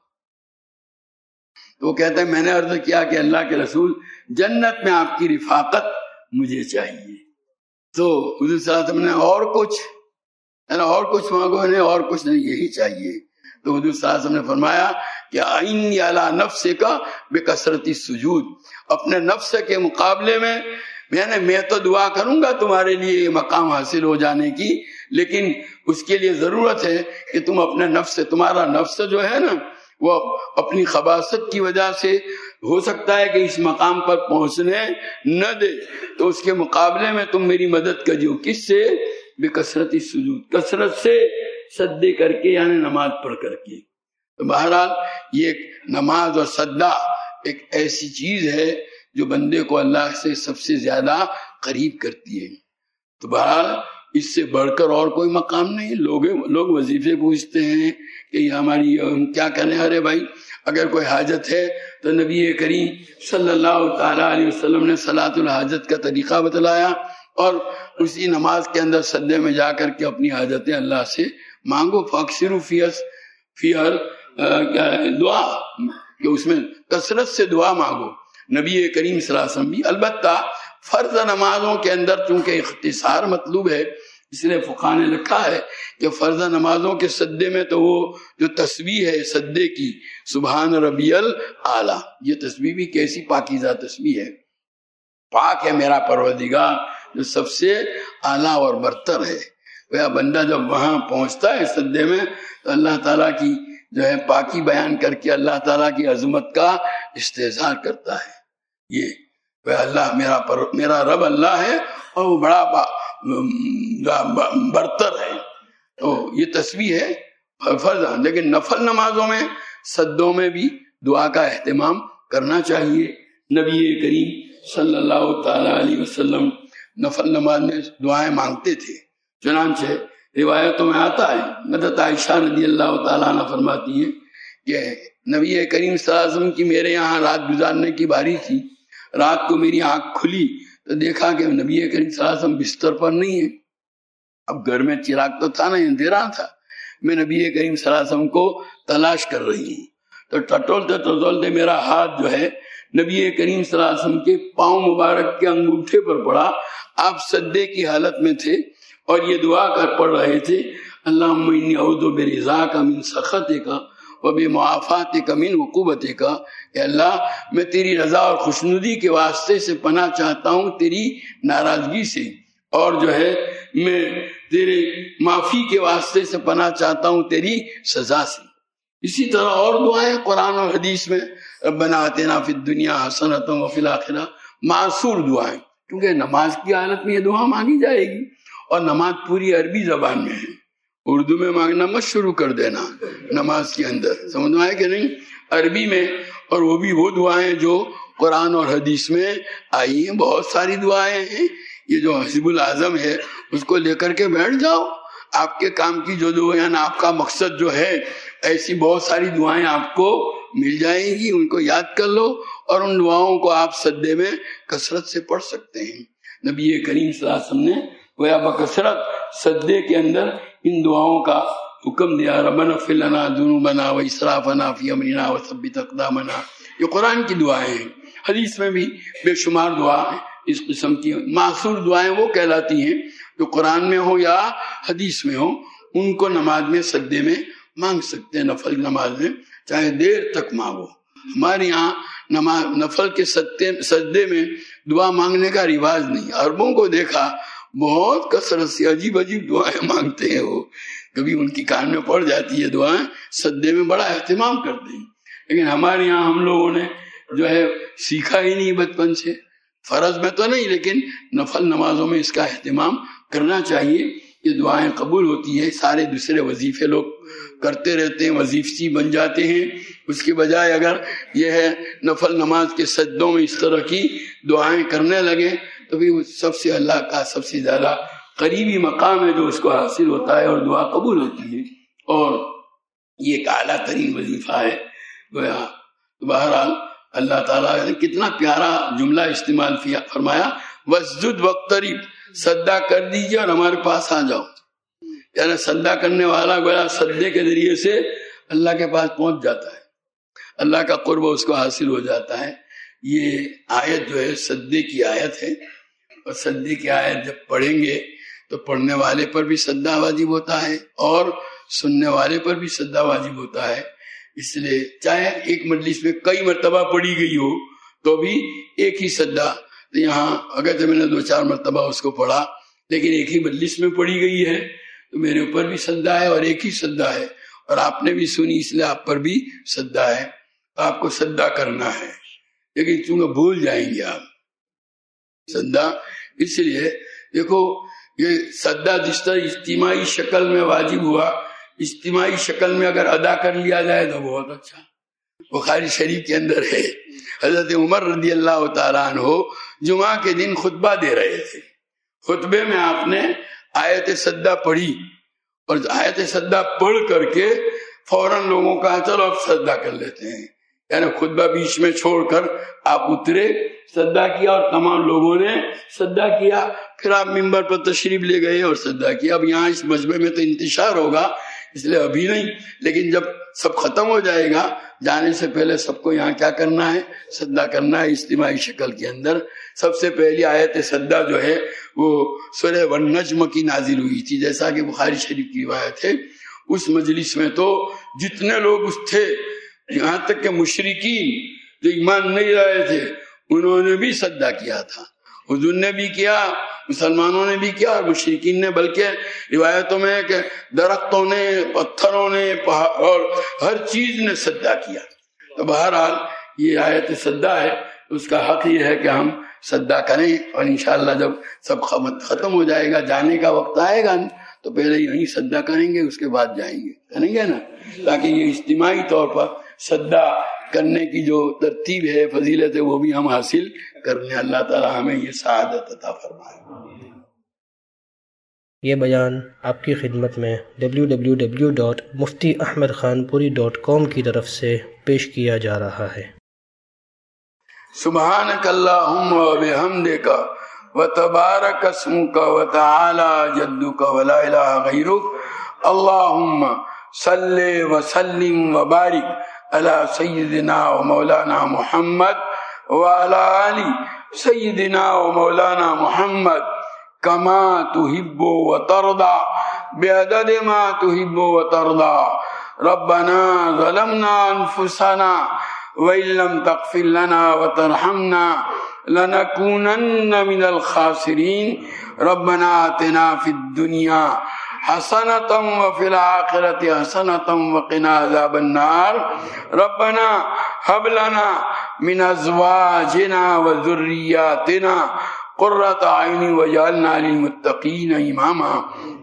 تو وہ کہتا ہے میں نے عرض کیا کہ اللہ کے رسول جنت میں آپ کی رفاقت مجھے چاہیے. تو حضور صلی اللہ علیہ وسلم نے اور کچھ اور کچھ مانگو، انہیں اور کچھ نہیں، یہی چاہیے. تو حضور صلی اللہ علیہ وسلم نے فرمایا کہ a'inni ala nafsika بکثرت السجود، اپنے نفس کے مقابلے میں میں نے میں تو دعا کروں گا تمہارے لیے یہ مقام حاصل ہو جانے کی، لیکن اس کے لیے ضرورت ہے کہ تم اپنے نفس سے، تمہارا نفس جو ہے نا وہ اپنی خباثت کی وجہ سے ہو سکتا ہے کہ اس مقام پر پہنچنے نہ دے، تو اس کے مقابلے میں تم میری مدد کریو، کس سے؟ بکثرت السجود، کثرت سے سجدے کر کے، یعنی نماز پڑھ کر کے۔ تو بہرحال یہ نماز اور سجدہ ایک ایسی چیز ہے جو بندے کو اللہ سے سب سے زیادہ قریب کرتی ہے۔ تو بہرحال اس سے بڑھ کر اور کوئی مقام نہیں۔ لوگ لوگ وظیفے پوچھتے ہیں کہ یہ ہماری ہم کیا کریں؟ ارے بھائی اگر کوئی حاجت ہے تو نبی کریم صلی اللہ تعالیٰ علیہ وسلم نے صلاۃ الحاجت کا طریقہ بتلایا، اور اسی نماز کے اندر سجدے میں جا کر کے اپنی حاجتیں اللہ سے مانگو۔ فاکثروا فی ہر دعا، کہ اس میں کثرت سے دعا مانگو۔ نبی کریم صلی اللہ علیہ وسلم بھی، البتہ فرض نمازوں کے اندر چونکہ اختصار مطلوب ہے، اس لیے فقہاء نے لکھا ہے کہ فرض نمازوں کے سجدے میں تو وہ جو تسبیح ہے سجدے کی، سبحان ربی الاعلیٰ، یہ تسبیح بھی کیسی پاکیزہ تسبیح ہے، پاک ہے میرا پروردگار جو سب سے اعلیٰ اور برتر ہے۔ وہ بندہ جب وہاں پہنچتا ہے سجدے میں تو اللہ تعالیٰ کی جو ہے پاکی بیان کر کے اللہ تعالیٰ کی عظمت کا استحضار کرتا ہے۔ یہ وہ اللہ میرا پر میرا رب اللہ ہے اور وہ بڑا برتر ہے، تو یہ تسبیح ہے فرض۔ لیکن نفل نمازوں میں سجدوں میں بھی دعا کا اہتمام کرنا چاہیے۔ نبی کریم صلی اللہ تعالیٰ علیہ وسلم نفل نماز میں دعائیں مانگتے تھے، چنانچہ روایتوں میں آتا ہے، حضرت عائشہ رضی اللہ تعالیٰ عنہ فرماتی ہیں کہ نبی کریم صلی اللہ علیہ وسلم کی میرے یہاں رات گزارنے کی باری تھی، رات کو میری آنکھ کھلی تو دیکھا کہ نبی کریم صلی اللہ علیہ وسلم بستر پر نہیں ہے۔ اب گھر میں چراغ تو تھا نہیں، اندھیرا تھا، میں نبی کریم صلی اللہ علیہ وسلم کو تلاش کر رہی ہوں، تو ٹٹولتے ٹٹولتے میرا ہاتھ جو ہے نبی کریم صلی اللہ علیہ وسلم کے پاؤں مبارک کے انگوٹھے پر پڑا۔ آپ سجدے کی حالت میں تھے اور یہ دعا کر پڑھ رہے تھے، اللہم انی اعوذ برضاک من سخطک وبمعافاتک من عقوبتک، کہ اللہ میں تیری رضا اور خوشنودی کے واسطے سے پناہ چاہتا ہوں تیری ناراضگی سے، اور جو ہے میں تیرے معافی کے واسطے سے پناہ چاہتا ہوں تیری سزا سے۔ اسی طرح اور دعائیں قرآن اور حدیث میں، ربنا آتنا فی الدنیا حسنۃ وفی الآخرہ، معصور دعائیں، کیونکہ نماز کی حالت میں یہ دعا مانگی جائے گی، اور نماز پوری عربی زبان میں ہے، اردو میں مانگنا مت شروع کر دینا نماز کے اندر، سمجھ میں آئے کہ نہیں، عربی میں، اور وہ بھی وہ دعائیں جو قرآن اور حدیث میں آئی ہیں۔ بہت ساری دعائیں ہیں، یہ جو حزب العظم ہے اس کو لے کر کے بیٹھ جاؤ، آپ کے کام کی جو دعائیں، آپ کا مقصد جو ہے، ایسی بہت ساری دعائیں آپ کو مل جائیں گی، ان کو یاد کر لو، اور ان دعاؤں کو آپ سجدے میں کثرت سے پڑھ سکتے ہیں۔ نبی کریم صلی اللہ علیہ وسلم نے گویا بکثرت سجدے کے اندر ان دعاؤں کا حکم دیا، ربنا اغفر لنا ذنوبنا واسرافنا فی امرنا وثبت اقدامنا، یہ قرآن کی دعائیں ہیں۔ حدیث میں بھی بے شمار دعا اس قسم کی معصور دعائیں وہ کہلاتی ہیں جو قرآن میں ہو یا حدیث میں ہو، ان کو نماز میں سجدے میں مانگ سکتے ہیں، نفل نماز میں چاہے دیر تک مانگو۔ ہمارے یہاں نماز نفل کے سجدے میں دعا مانگنے کا رواج نہیں، عربوں کو دیکھا بہت کثرت سے عجیب عجیب دعائیں مانگتے ہیں، وہ کبھی ان کی کان میں پڑ جاتی ہے دعائیں، سجدے میں بڑا اہتمام کرتے ہیں۔ لیکن ہمارے یہاں ہم لوگوں نے جو ہے سیکھا ہی نہیں بچپن سے، فرض میں تو نہیں لیکن نفل نمازوں میں اس کا اہتمام کرنا چاہیے، یہ دعائیں قبول ہوتی ہیں۔ سارے دوسرے وظیفے لوگ کرتے رہتے ہیں، وظیفی بن جاتے ہیں، اس کے بجائے اگر یہ ہے نفل نماز کے سجدوں میں اس طرح کی دعائیں کرنے لگے تو بھی سب سے اللہ کا سب سے زیادہ قریبی مقام ہے جو اس کو حاصل ہوتا ہے اور دعا قبول ہوتی ہے، اور یہ ایک اعلیٰ ترین وظیفہ ہے۔ گویا بہرحال اللہ تعالیٰ نے کتنا پیارا جملہ استعمال فرمایا، واسجد واقترب، سجدہ کر دیجئے اور ہمارے پاس آ جاؤ، یعنی سجدہ کرنے والا گویا سجدے کے ذریعے سے اللہ کے پاس پہنچ جاتا ہے، اللہ کا قرب اس کو حاصل ہو جاتا ہے۔ یہ آیت جو ہے سجدے کی آیت ہے، اور سجدے کی آیت جب پڑھیں گے تو پڑھنے والے پر بھی سجدہ واجب ہوتا ہے اور سننے والے پر بھی سجدہ واجب ہوتا ہے۔ اس لیے چاہے ایک مجلس میں کئی مرتبہ پڑھی گئی ہو تو بھی ایک ہی سجدہ، تو یہاں اگر تو میں نے دو چار مرتبہ اس کو پڑھا لیکن ایک ہی مجلس میں پڑھی گئی ہے تو میرے اوپر بھی سجدہ ہے اور ایک ہی سجدہ ہے، اور آپ نے بھی سنی اس لیے آپ پر بھی سجدہ ہے، آپ کو سجدہ کرنا ہے، لیکن چونکہ بھول جائیں گے آپ سجدہ، اس لیے دیکھو یہ سجدہ جس طرح اجتماعی شکل میں واجب ہوا، اجتماعی شکل میں اگر ادا کر لیا جائے تو بہت اچھا۔ بخاری شریف کے اندر ہے حضرت عمر رضی اللہ تعالیٰ عنہ جمعہ کے دن خطبہ دے رہے تھے، خطبے میں آپ نے آیت سجدہ پڑھی اور آیت سجدہ پڑھ کر کے فوراً لوگوں کا چلو اب سجدہ کر لیتے ہیں، یعنی خطبہ بیچ میں چھوڑ کر آپ اترے، سجدہ کیا اور تمام لوگوں نے سجدہ کیا، پھر آپ ممبر پر تشریف لے گئے اور سجدہ کیا۔ اب یہاں اس مجمع میں تو انتشار ہوگا اس لیے ابھی نہیں، لیکن جب سب ختم ہو جائے گا جانے سے پہلے سب کو یہاں کیا کرنا ہے؟ سجدہ کرنا ہے اجتماعی شکل کے اندر۔ سب سے پہلی آیت سجدہ جو ہے وہ سورہ والنجم کی نازل ہوئی تھی، جیسا کہ بخاری شریف کی روایت ہے۔ اس مجلس میں تو جتنے لوگ اس تھے، یہاں تک کہ مشرکین جو ایمان نہیں لائے تھے انہوں نے بھی سجدہ کیا تھا، حضور نے بھی کیا، مسلمانوں نے بھی کیا اور مشرکین نے، بلکہ روایتوں میں کہ درختوں نے، پتھروں نے اور ہر چیز نے سجدہ کیا۔ تو بہرحال یہ آیت سجدہ ہے، اس کا حق یہ ہے کہ ہم سجدہ کریں، اور انشاءاللہ جب سب ختم ہو جائے گا، جانے کا وقت آئے گا تو پہلے یہیں سجدہ کریں گے، اس کے بعد جائیں گے، کریں گے نا، تاکہ یہ اجتماعی طور پر سجدہ کرنے کی جو ترتیب ہے، فضیلت ہے، وہ بھی ہم حاصل کر لیں۔ اللہ تعالی ہمیں یہ سعادت عطا فرمائے۔ یہ بیان آپ کی خدمت میں W W W dot Mufti Ahmad Khanpuri dot کام کی طرف سے پیش کیا جا رہا ہے۔ سبحانک اللہم و بحمدک و تبارک اسمک و تعالی جدک و لا الہ غیرک، اللہم صلی و سلم و بارک علی سیدنا و مولانا محمد وعلی آل سیدنا و مولانا محمد کما تحب و ترضى بعدد ما تحب و ترضى۔ ربنا ظلمنا انفسنا وإن لم تغفر لنا وترحمنا لنكونن من الخاسرين۔ ربنا آتنا في الدنيا حسنة وفي الآخرة حسنة وقنا عذاب النار۔ ربنا هب لنا من أزواجنا وذرياتنا قرة أعين واجعلنا للمتقين إماما۔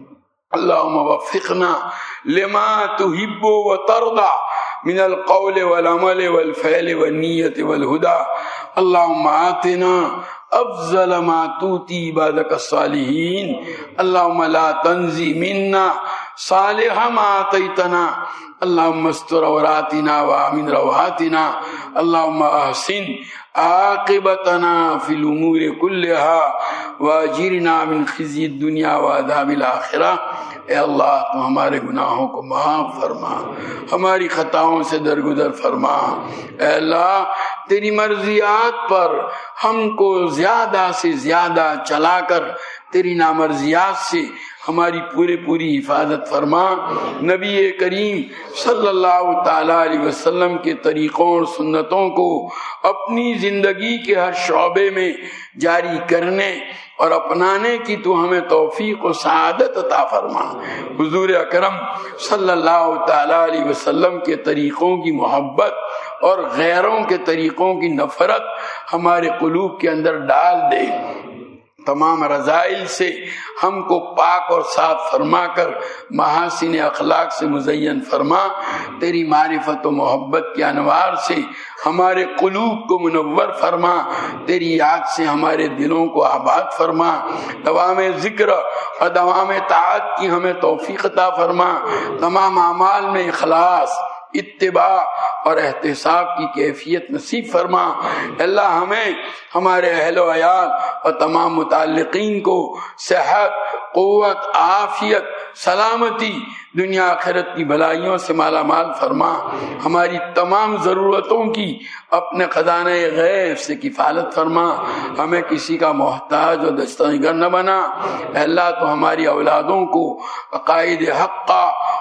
اللهم وفقنا لما تحب وترضى من القول والعمل والفعل والنية والهدى۔ اللهم آتنا افضل ما توتی عبادک الصالحین۔ اللهم لا تنزی منا صالح ما آتیتنا۔ اللهم استر عوراتنا وآمن روعاتنا۔ اللهم احسن عاقبتنا في الامور كلها واجرنا من خزي الدنيا وعذاب الآخرة۔ اے اللہ تو ہمارے گناہوں کو معاف فرما، ہماری خطاؤں سے درگزر فرما۔ اے اللہ تیری مرضیات پر ہم کو زیادہ سے زیادہ چلا کر تیری نامرضیات سے ہماری پورے پوری حفاظت فرما۔ نبی کریم صلی اللہ تعالی علیہ وسلم کے طریقوں اور سنتوں کو اپنی زندگی کے ہر شعبے میں جاری کرنے اور اپنانے کی تو ہمیں توفیق و سعادت عطا فرما۔ حضور اکرم صلی اللہ تعالی علیہ وسلم کے طریقوں کی محبت اور غیروں کے طریقوں کی نفرت ہمارے قلوب کے اندر ڈال دے۔ تمام رذائل سے ہم کو پاک اور صاف فرما کر محاسن اخلاق سے مزین فرما۔ تیری معرفت و محبت کے انوار سے ہمارے قلوب کو منور فرما۔ تیری یاد سے ہمارے دلوں کو آباد فرما۔ دوام ذکر اور دوام طاعت کی ہمیں توفیق عطا فرما۔ تمام اعمال میں اخلاص، اتباع اور احتساب کی کیفیت نصیب فرما۔ اللہ ہمیں، ہمارے اہل و عیال اور تمام متعلقین کو صحت، قوت، عافیت، سلامتی، دنیا آخرت کی بھلائیوں سے مالا مال فرما۔ ہماری تمام ضرورتوں کی اپنے خزانہ غیب سے کفالت فرما۔ ہمیں کسی کا محتاج اور دسترگر نہ بنا۔ اے اللہ تو ہماری اولادوں کو عقائد حقہ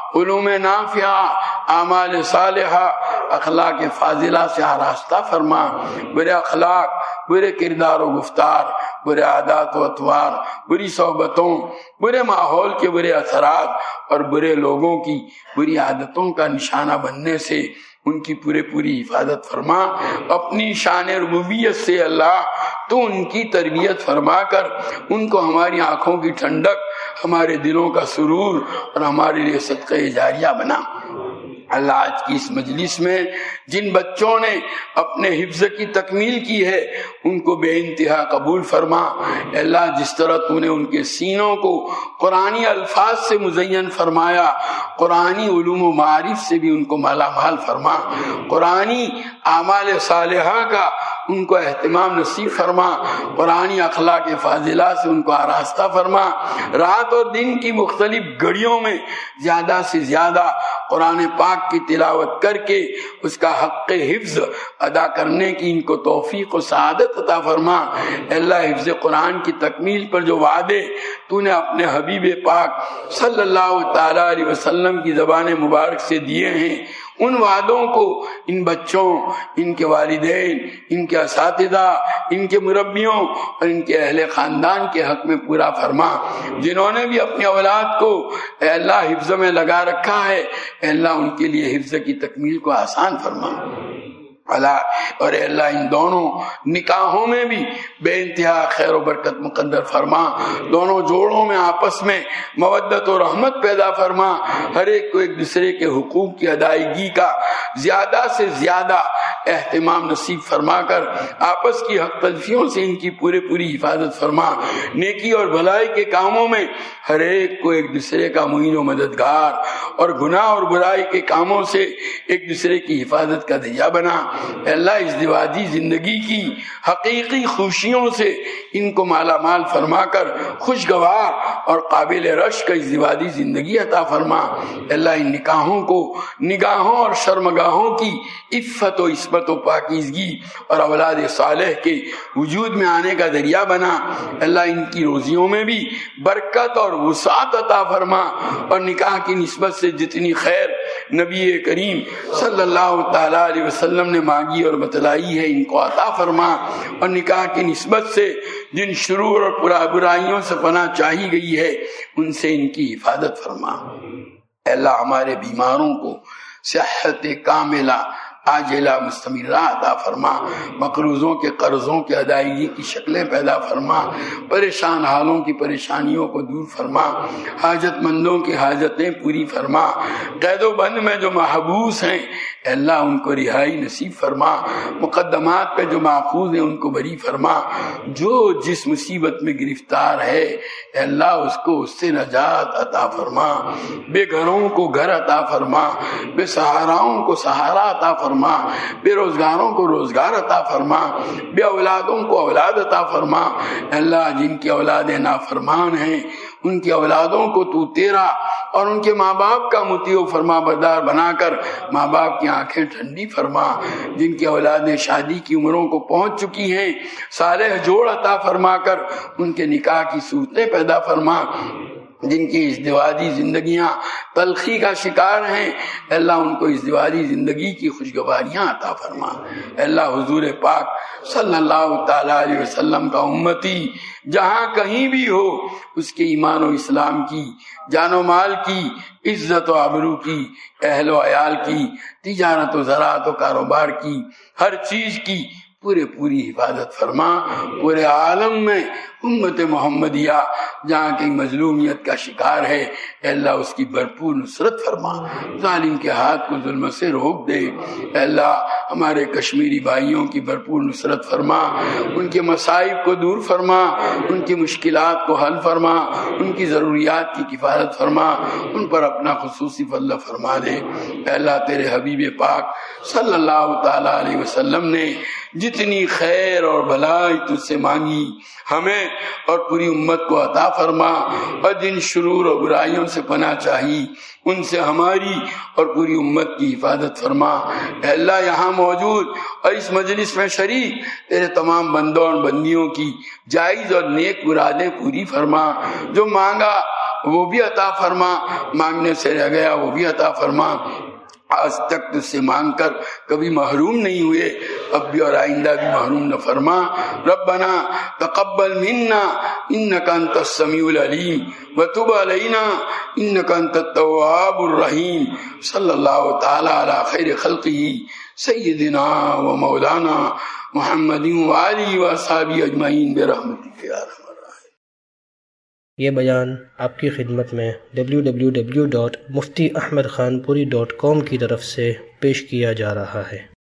علوم نافعہ، اعمال صالحہ، اخلاق فاضلہ سے آراستہ فرما، برے اخلاق، برے کردار و گفتار، برے عادات و اطوار، بری صحبتوں، برے ماحول کے برے اثرات اور برے لوگوں کی بری عادتوں کا نشانہ بننے سے ان کی پورے پوری حفاظت فرما۔ اپنی شان ربوبیت سے اللہ تو ان کی تربیت فرما کر ان کو ہماری آنکھوں کی ٹھنڈک، ہمارے دلوں کا سرور اور ہمارے لیے صدقہ جاریہ بنا۔ اللہ آج کی اس مجلس میں جن بچوں نے اپنے حفظ کی تکمیل کی ہے ان کو بے انتہا قبول فرما۔ اللہ جس طرح تو نے ان کے سینوں کو قرآنی الفاظ سے مزین فرمایا، قرآنی علوم و معارف سے بھی ان کو مالا مال فرما، قرآنی اعمال صالحہ کا ان کو اہتمام نصیب فرما، قرآنی اخلاق فاضلہ سے ان کو آراستہ فرما۔ رات اور دن کی مختلف گھڑیوں میں زیادہ سے زیادہ قرآن پاک کی تلاوت کر کے اس کا حق حفظ ادا کرنے کی ان کو توفیق و سعادت عطا فرما۔ اللہ حفظ قرآن کی تکمیل پر جو وعدے تو نے اپنے حبیب پاک صلی اللہ تعالی علیہ وسلم کی زبان مبارک سے دیے ہیں، ان وعدوں کو ان بچوں، ان کے والدین، ان کے اساتذہ، ان کے مربیوں اور ان کے اہل خاندان کے حق میں پورا فرما۔ جنہوں نے بھی اپنی اولاد کو اے اللہ حفظ میں لگا رکھا ہے، اے اللہ ان کے لیے حفظ کی تکمیل کو آسان فرما۔ اللہ اور اے اللہ ان دونوں نکاحوں میں بھی بے انتہا خیر و برکت مقدر فرما، دونوں جوڑوں میں آپس میں مودت و رحمت پیدا فرما، ہر ایک کو ایک دوسرے کے حقوق کی ادائیگی کا زیادہ سے زیادہ اہتمام نصیب فرما کر آپس کی حق تلفیوں سے ان کی پورے پوری حفاظت فرما۔ نیکی اور بھلائی کے کاموں میں ہر ایک کو ایک دوسرے کا معین و مددگار اور گناہ اور برائی کے کاموں سے ایک دوسرے کی حفاظت کا ذریعہ بنا۔ اے اللہ اس ازدواجی زندگی کی حقیقی خوشیوں سے ان کو مالا مال فرما کر خوشگوار اور قابل رشک ازدواجی زندگی عطا فرما۔ اے اللہ ان نکاحوں کو نگاہوں اور شرمگاہوں کی عفت و عصمت و پاکیزگی اور اولاد صالح کے وجود میں آنے کا ذریعہ بنا۔ اے اللہ ان کی روزیوں میں بھی برکت اور وسعت عطا فرما، اور نکاح کی نسبت سے جتنی خیر نبی کریم صلی اللہ تعالی علیہ وسلم نے مانگی اور بتلائی ہے ان کو عطا فرما، اور نکاح کی نسبت سے جن شرور اور برائیوں سے پناہ چاہی گئی ہے ان سے ان کی حفاظت فرما۔ اے اللہ ہمارے بیماروں کو صحت کاملہ عاجلہ مستمرہ عطا فرما، مقروضوں کے قرضوں کے ادائیگی کی شکلیں پیدا فرما، پریشان حالوں کی پریشانیوں کو دور فرما، حاجت مندوں کی حاجتیں پوری فرما، قید و بند میں جو محبوس ہیں اے اللہ ان کو رہائی نصیب فرما، مقدمات پہ جو ماخوذ ہیں ان کو بری فرما، جو جس مصیبت میں گرفتار ہے اے اللہ اس کو اس سے نجات عطا فرما، بے گھروں کو گھر عطا فرما، بے سہاراؤں کو سہارا عطا فرما، بے روزگاروں کو روزگار عطا فرما، بے اولادوں کو اولاد عطا فرما۔ اے اللہ جن کی اولادیں نافرمان ہیں ان کی اولادوں کو تو تیرا اور ان کے ماں باپ کا مطیع و فرما بردار بنا کر ماں باپ کی آنکھیں ٹھنڈی فرما۔ جن کی اولادیں شادی کی عمروں کو پہنچ چکی ہیں صالح جوڑ عطا فرما کر ان کے نکاح کی صورتیں پیدا فرما۔ جن کی ازدواجی زندگیاں تلخی کا شکار ہیں اے اللہ ان کو ازدواجی زندگی کی خوشگواریاں عطا فرما۔ اے اللہ حضور پاک صلی اللہ تعالی علیہ وسلم کا امتی جہاں کہیں بھی ہو اس کے ایمان و اسلام کی، جان و مال کی، عزت و آبرو کی، اہل و عیال کی، تجارت و زراعت و کاروبار کی، ہر چیز کی پورے پوری حفاظت فرما۔ پورے عالم میں امت محمدیہ جہاں کی مظلومیت کا شکار ہے اے اللہ اس کی بھرپور نصرت فرما، ظالم کے ہاتھ کو ظلم سے روک دے۔ اے اللہ ہمارے کشمیری بھائیوں کی بھرپور نصرت فرما، ان کے مصائب کو دور فرما، ان کی مشکلات کو حل فرما، ان کی ضروریات کی کفایت فرما، ان پر اپنا خصوصی فضل فرما دے۔ اے اللہ تیرے حبیب پاک صلی اللہ تعالی علیہ وسلم نے جتنی خیر اور بھلائی تجھ سے مانگی ہمیں اور پوری امت کو عطا فرما، اور جن شرور اور برائیوں سے پناہ چاہی ان سے ہماری اور پوری امت کی حفاظت فرما۔ اے اللہ یہاں موجود اور اس مجلس میں شریک تیرے تمام بندوں اور بندیوں کی جائز اور نیک مرادیں پوری فرما، جو مانگا وہ بھی عطا فرما، مانگنے سے رہ گیا وہ بھی عطا فرما، آج تک تجھ سے مانگ کر کبھی محروم نہیں ہوئے، اب بھی اور آئندہ بھی محروم نہ فرما۔ ربنا تقبل منا انك انت السميع العليم وتب علينا انك انت التواب الرحيم۔ صلی اللہ تعالی علی خیر خلقہ سیدنا و مولانا محمد وآلہ وصحبہ اجمعین برحمتک یا ارحم الراحمین۔ یہ بیان آپ کی خدمت میں W W W dot Mufti Ahmad Khanpuri dot کام کی طرف سے پیش کیا جا رہا ہے۔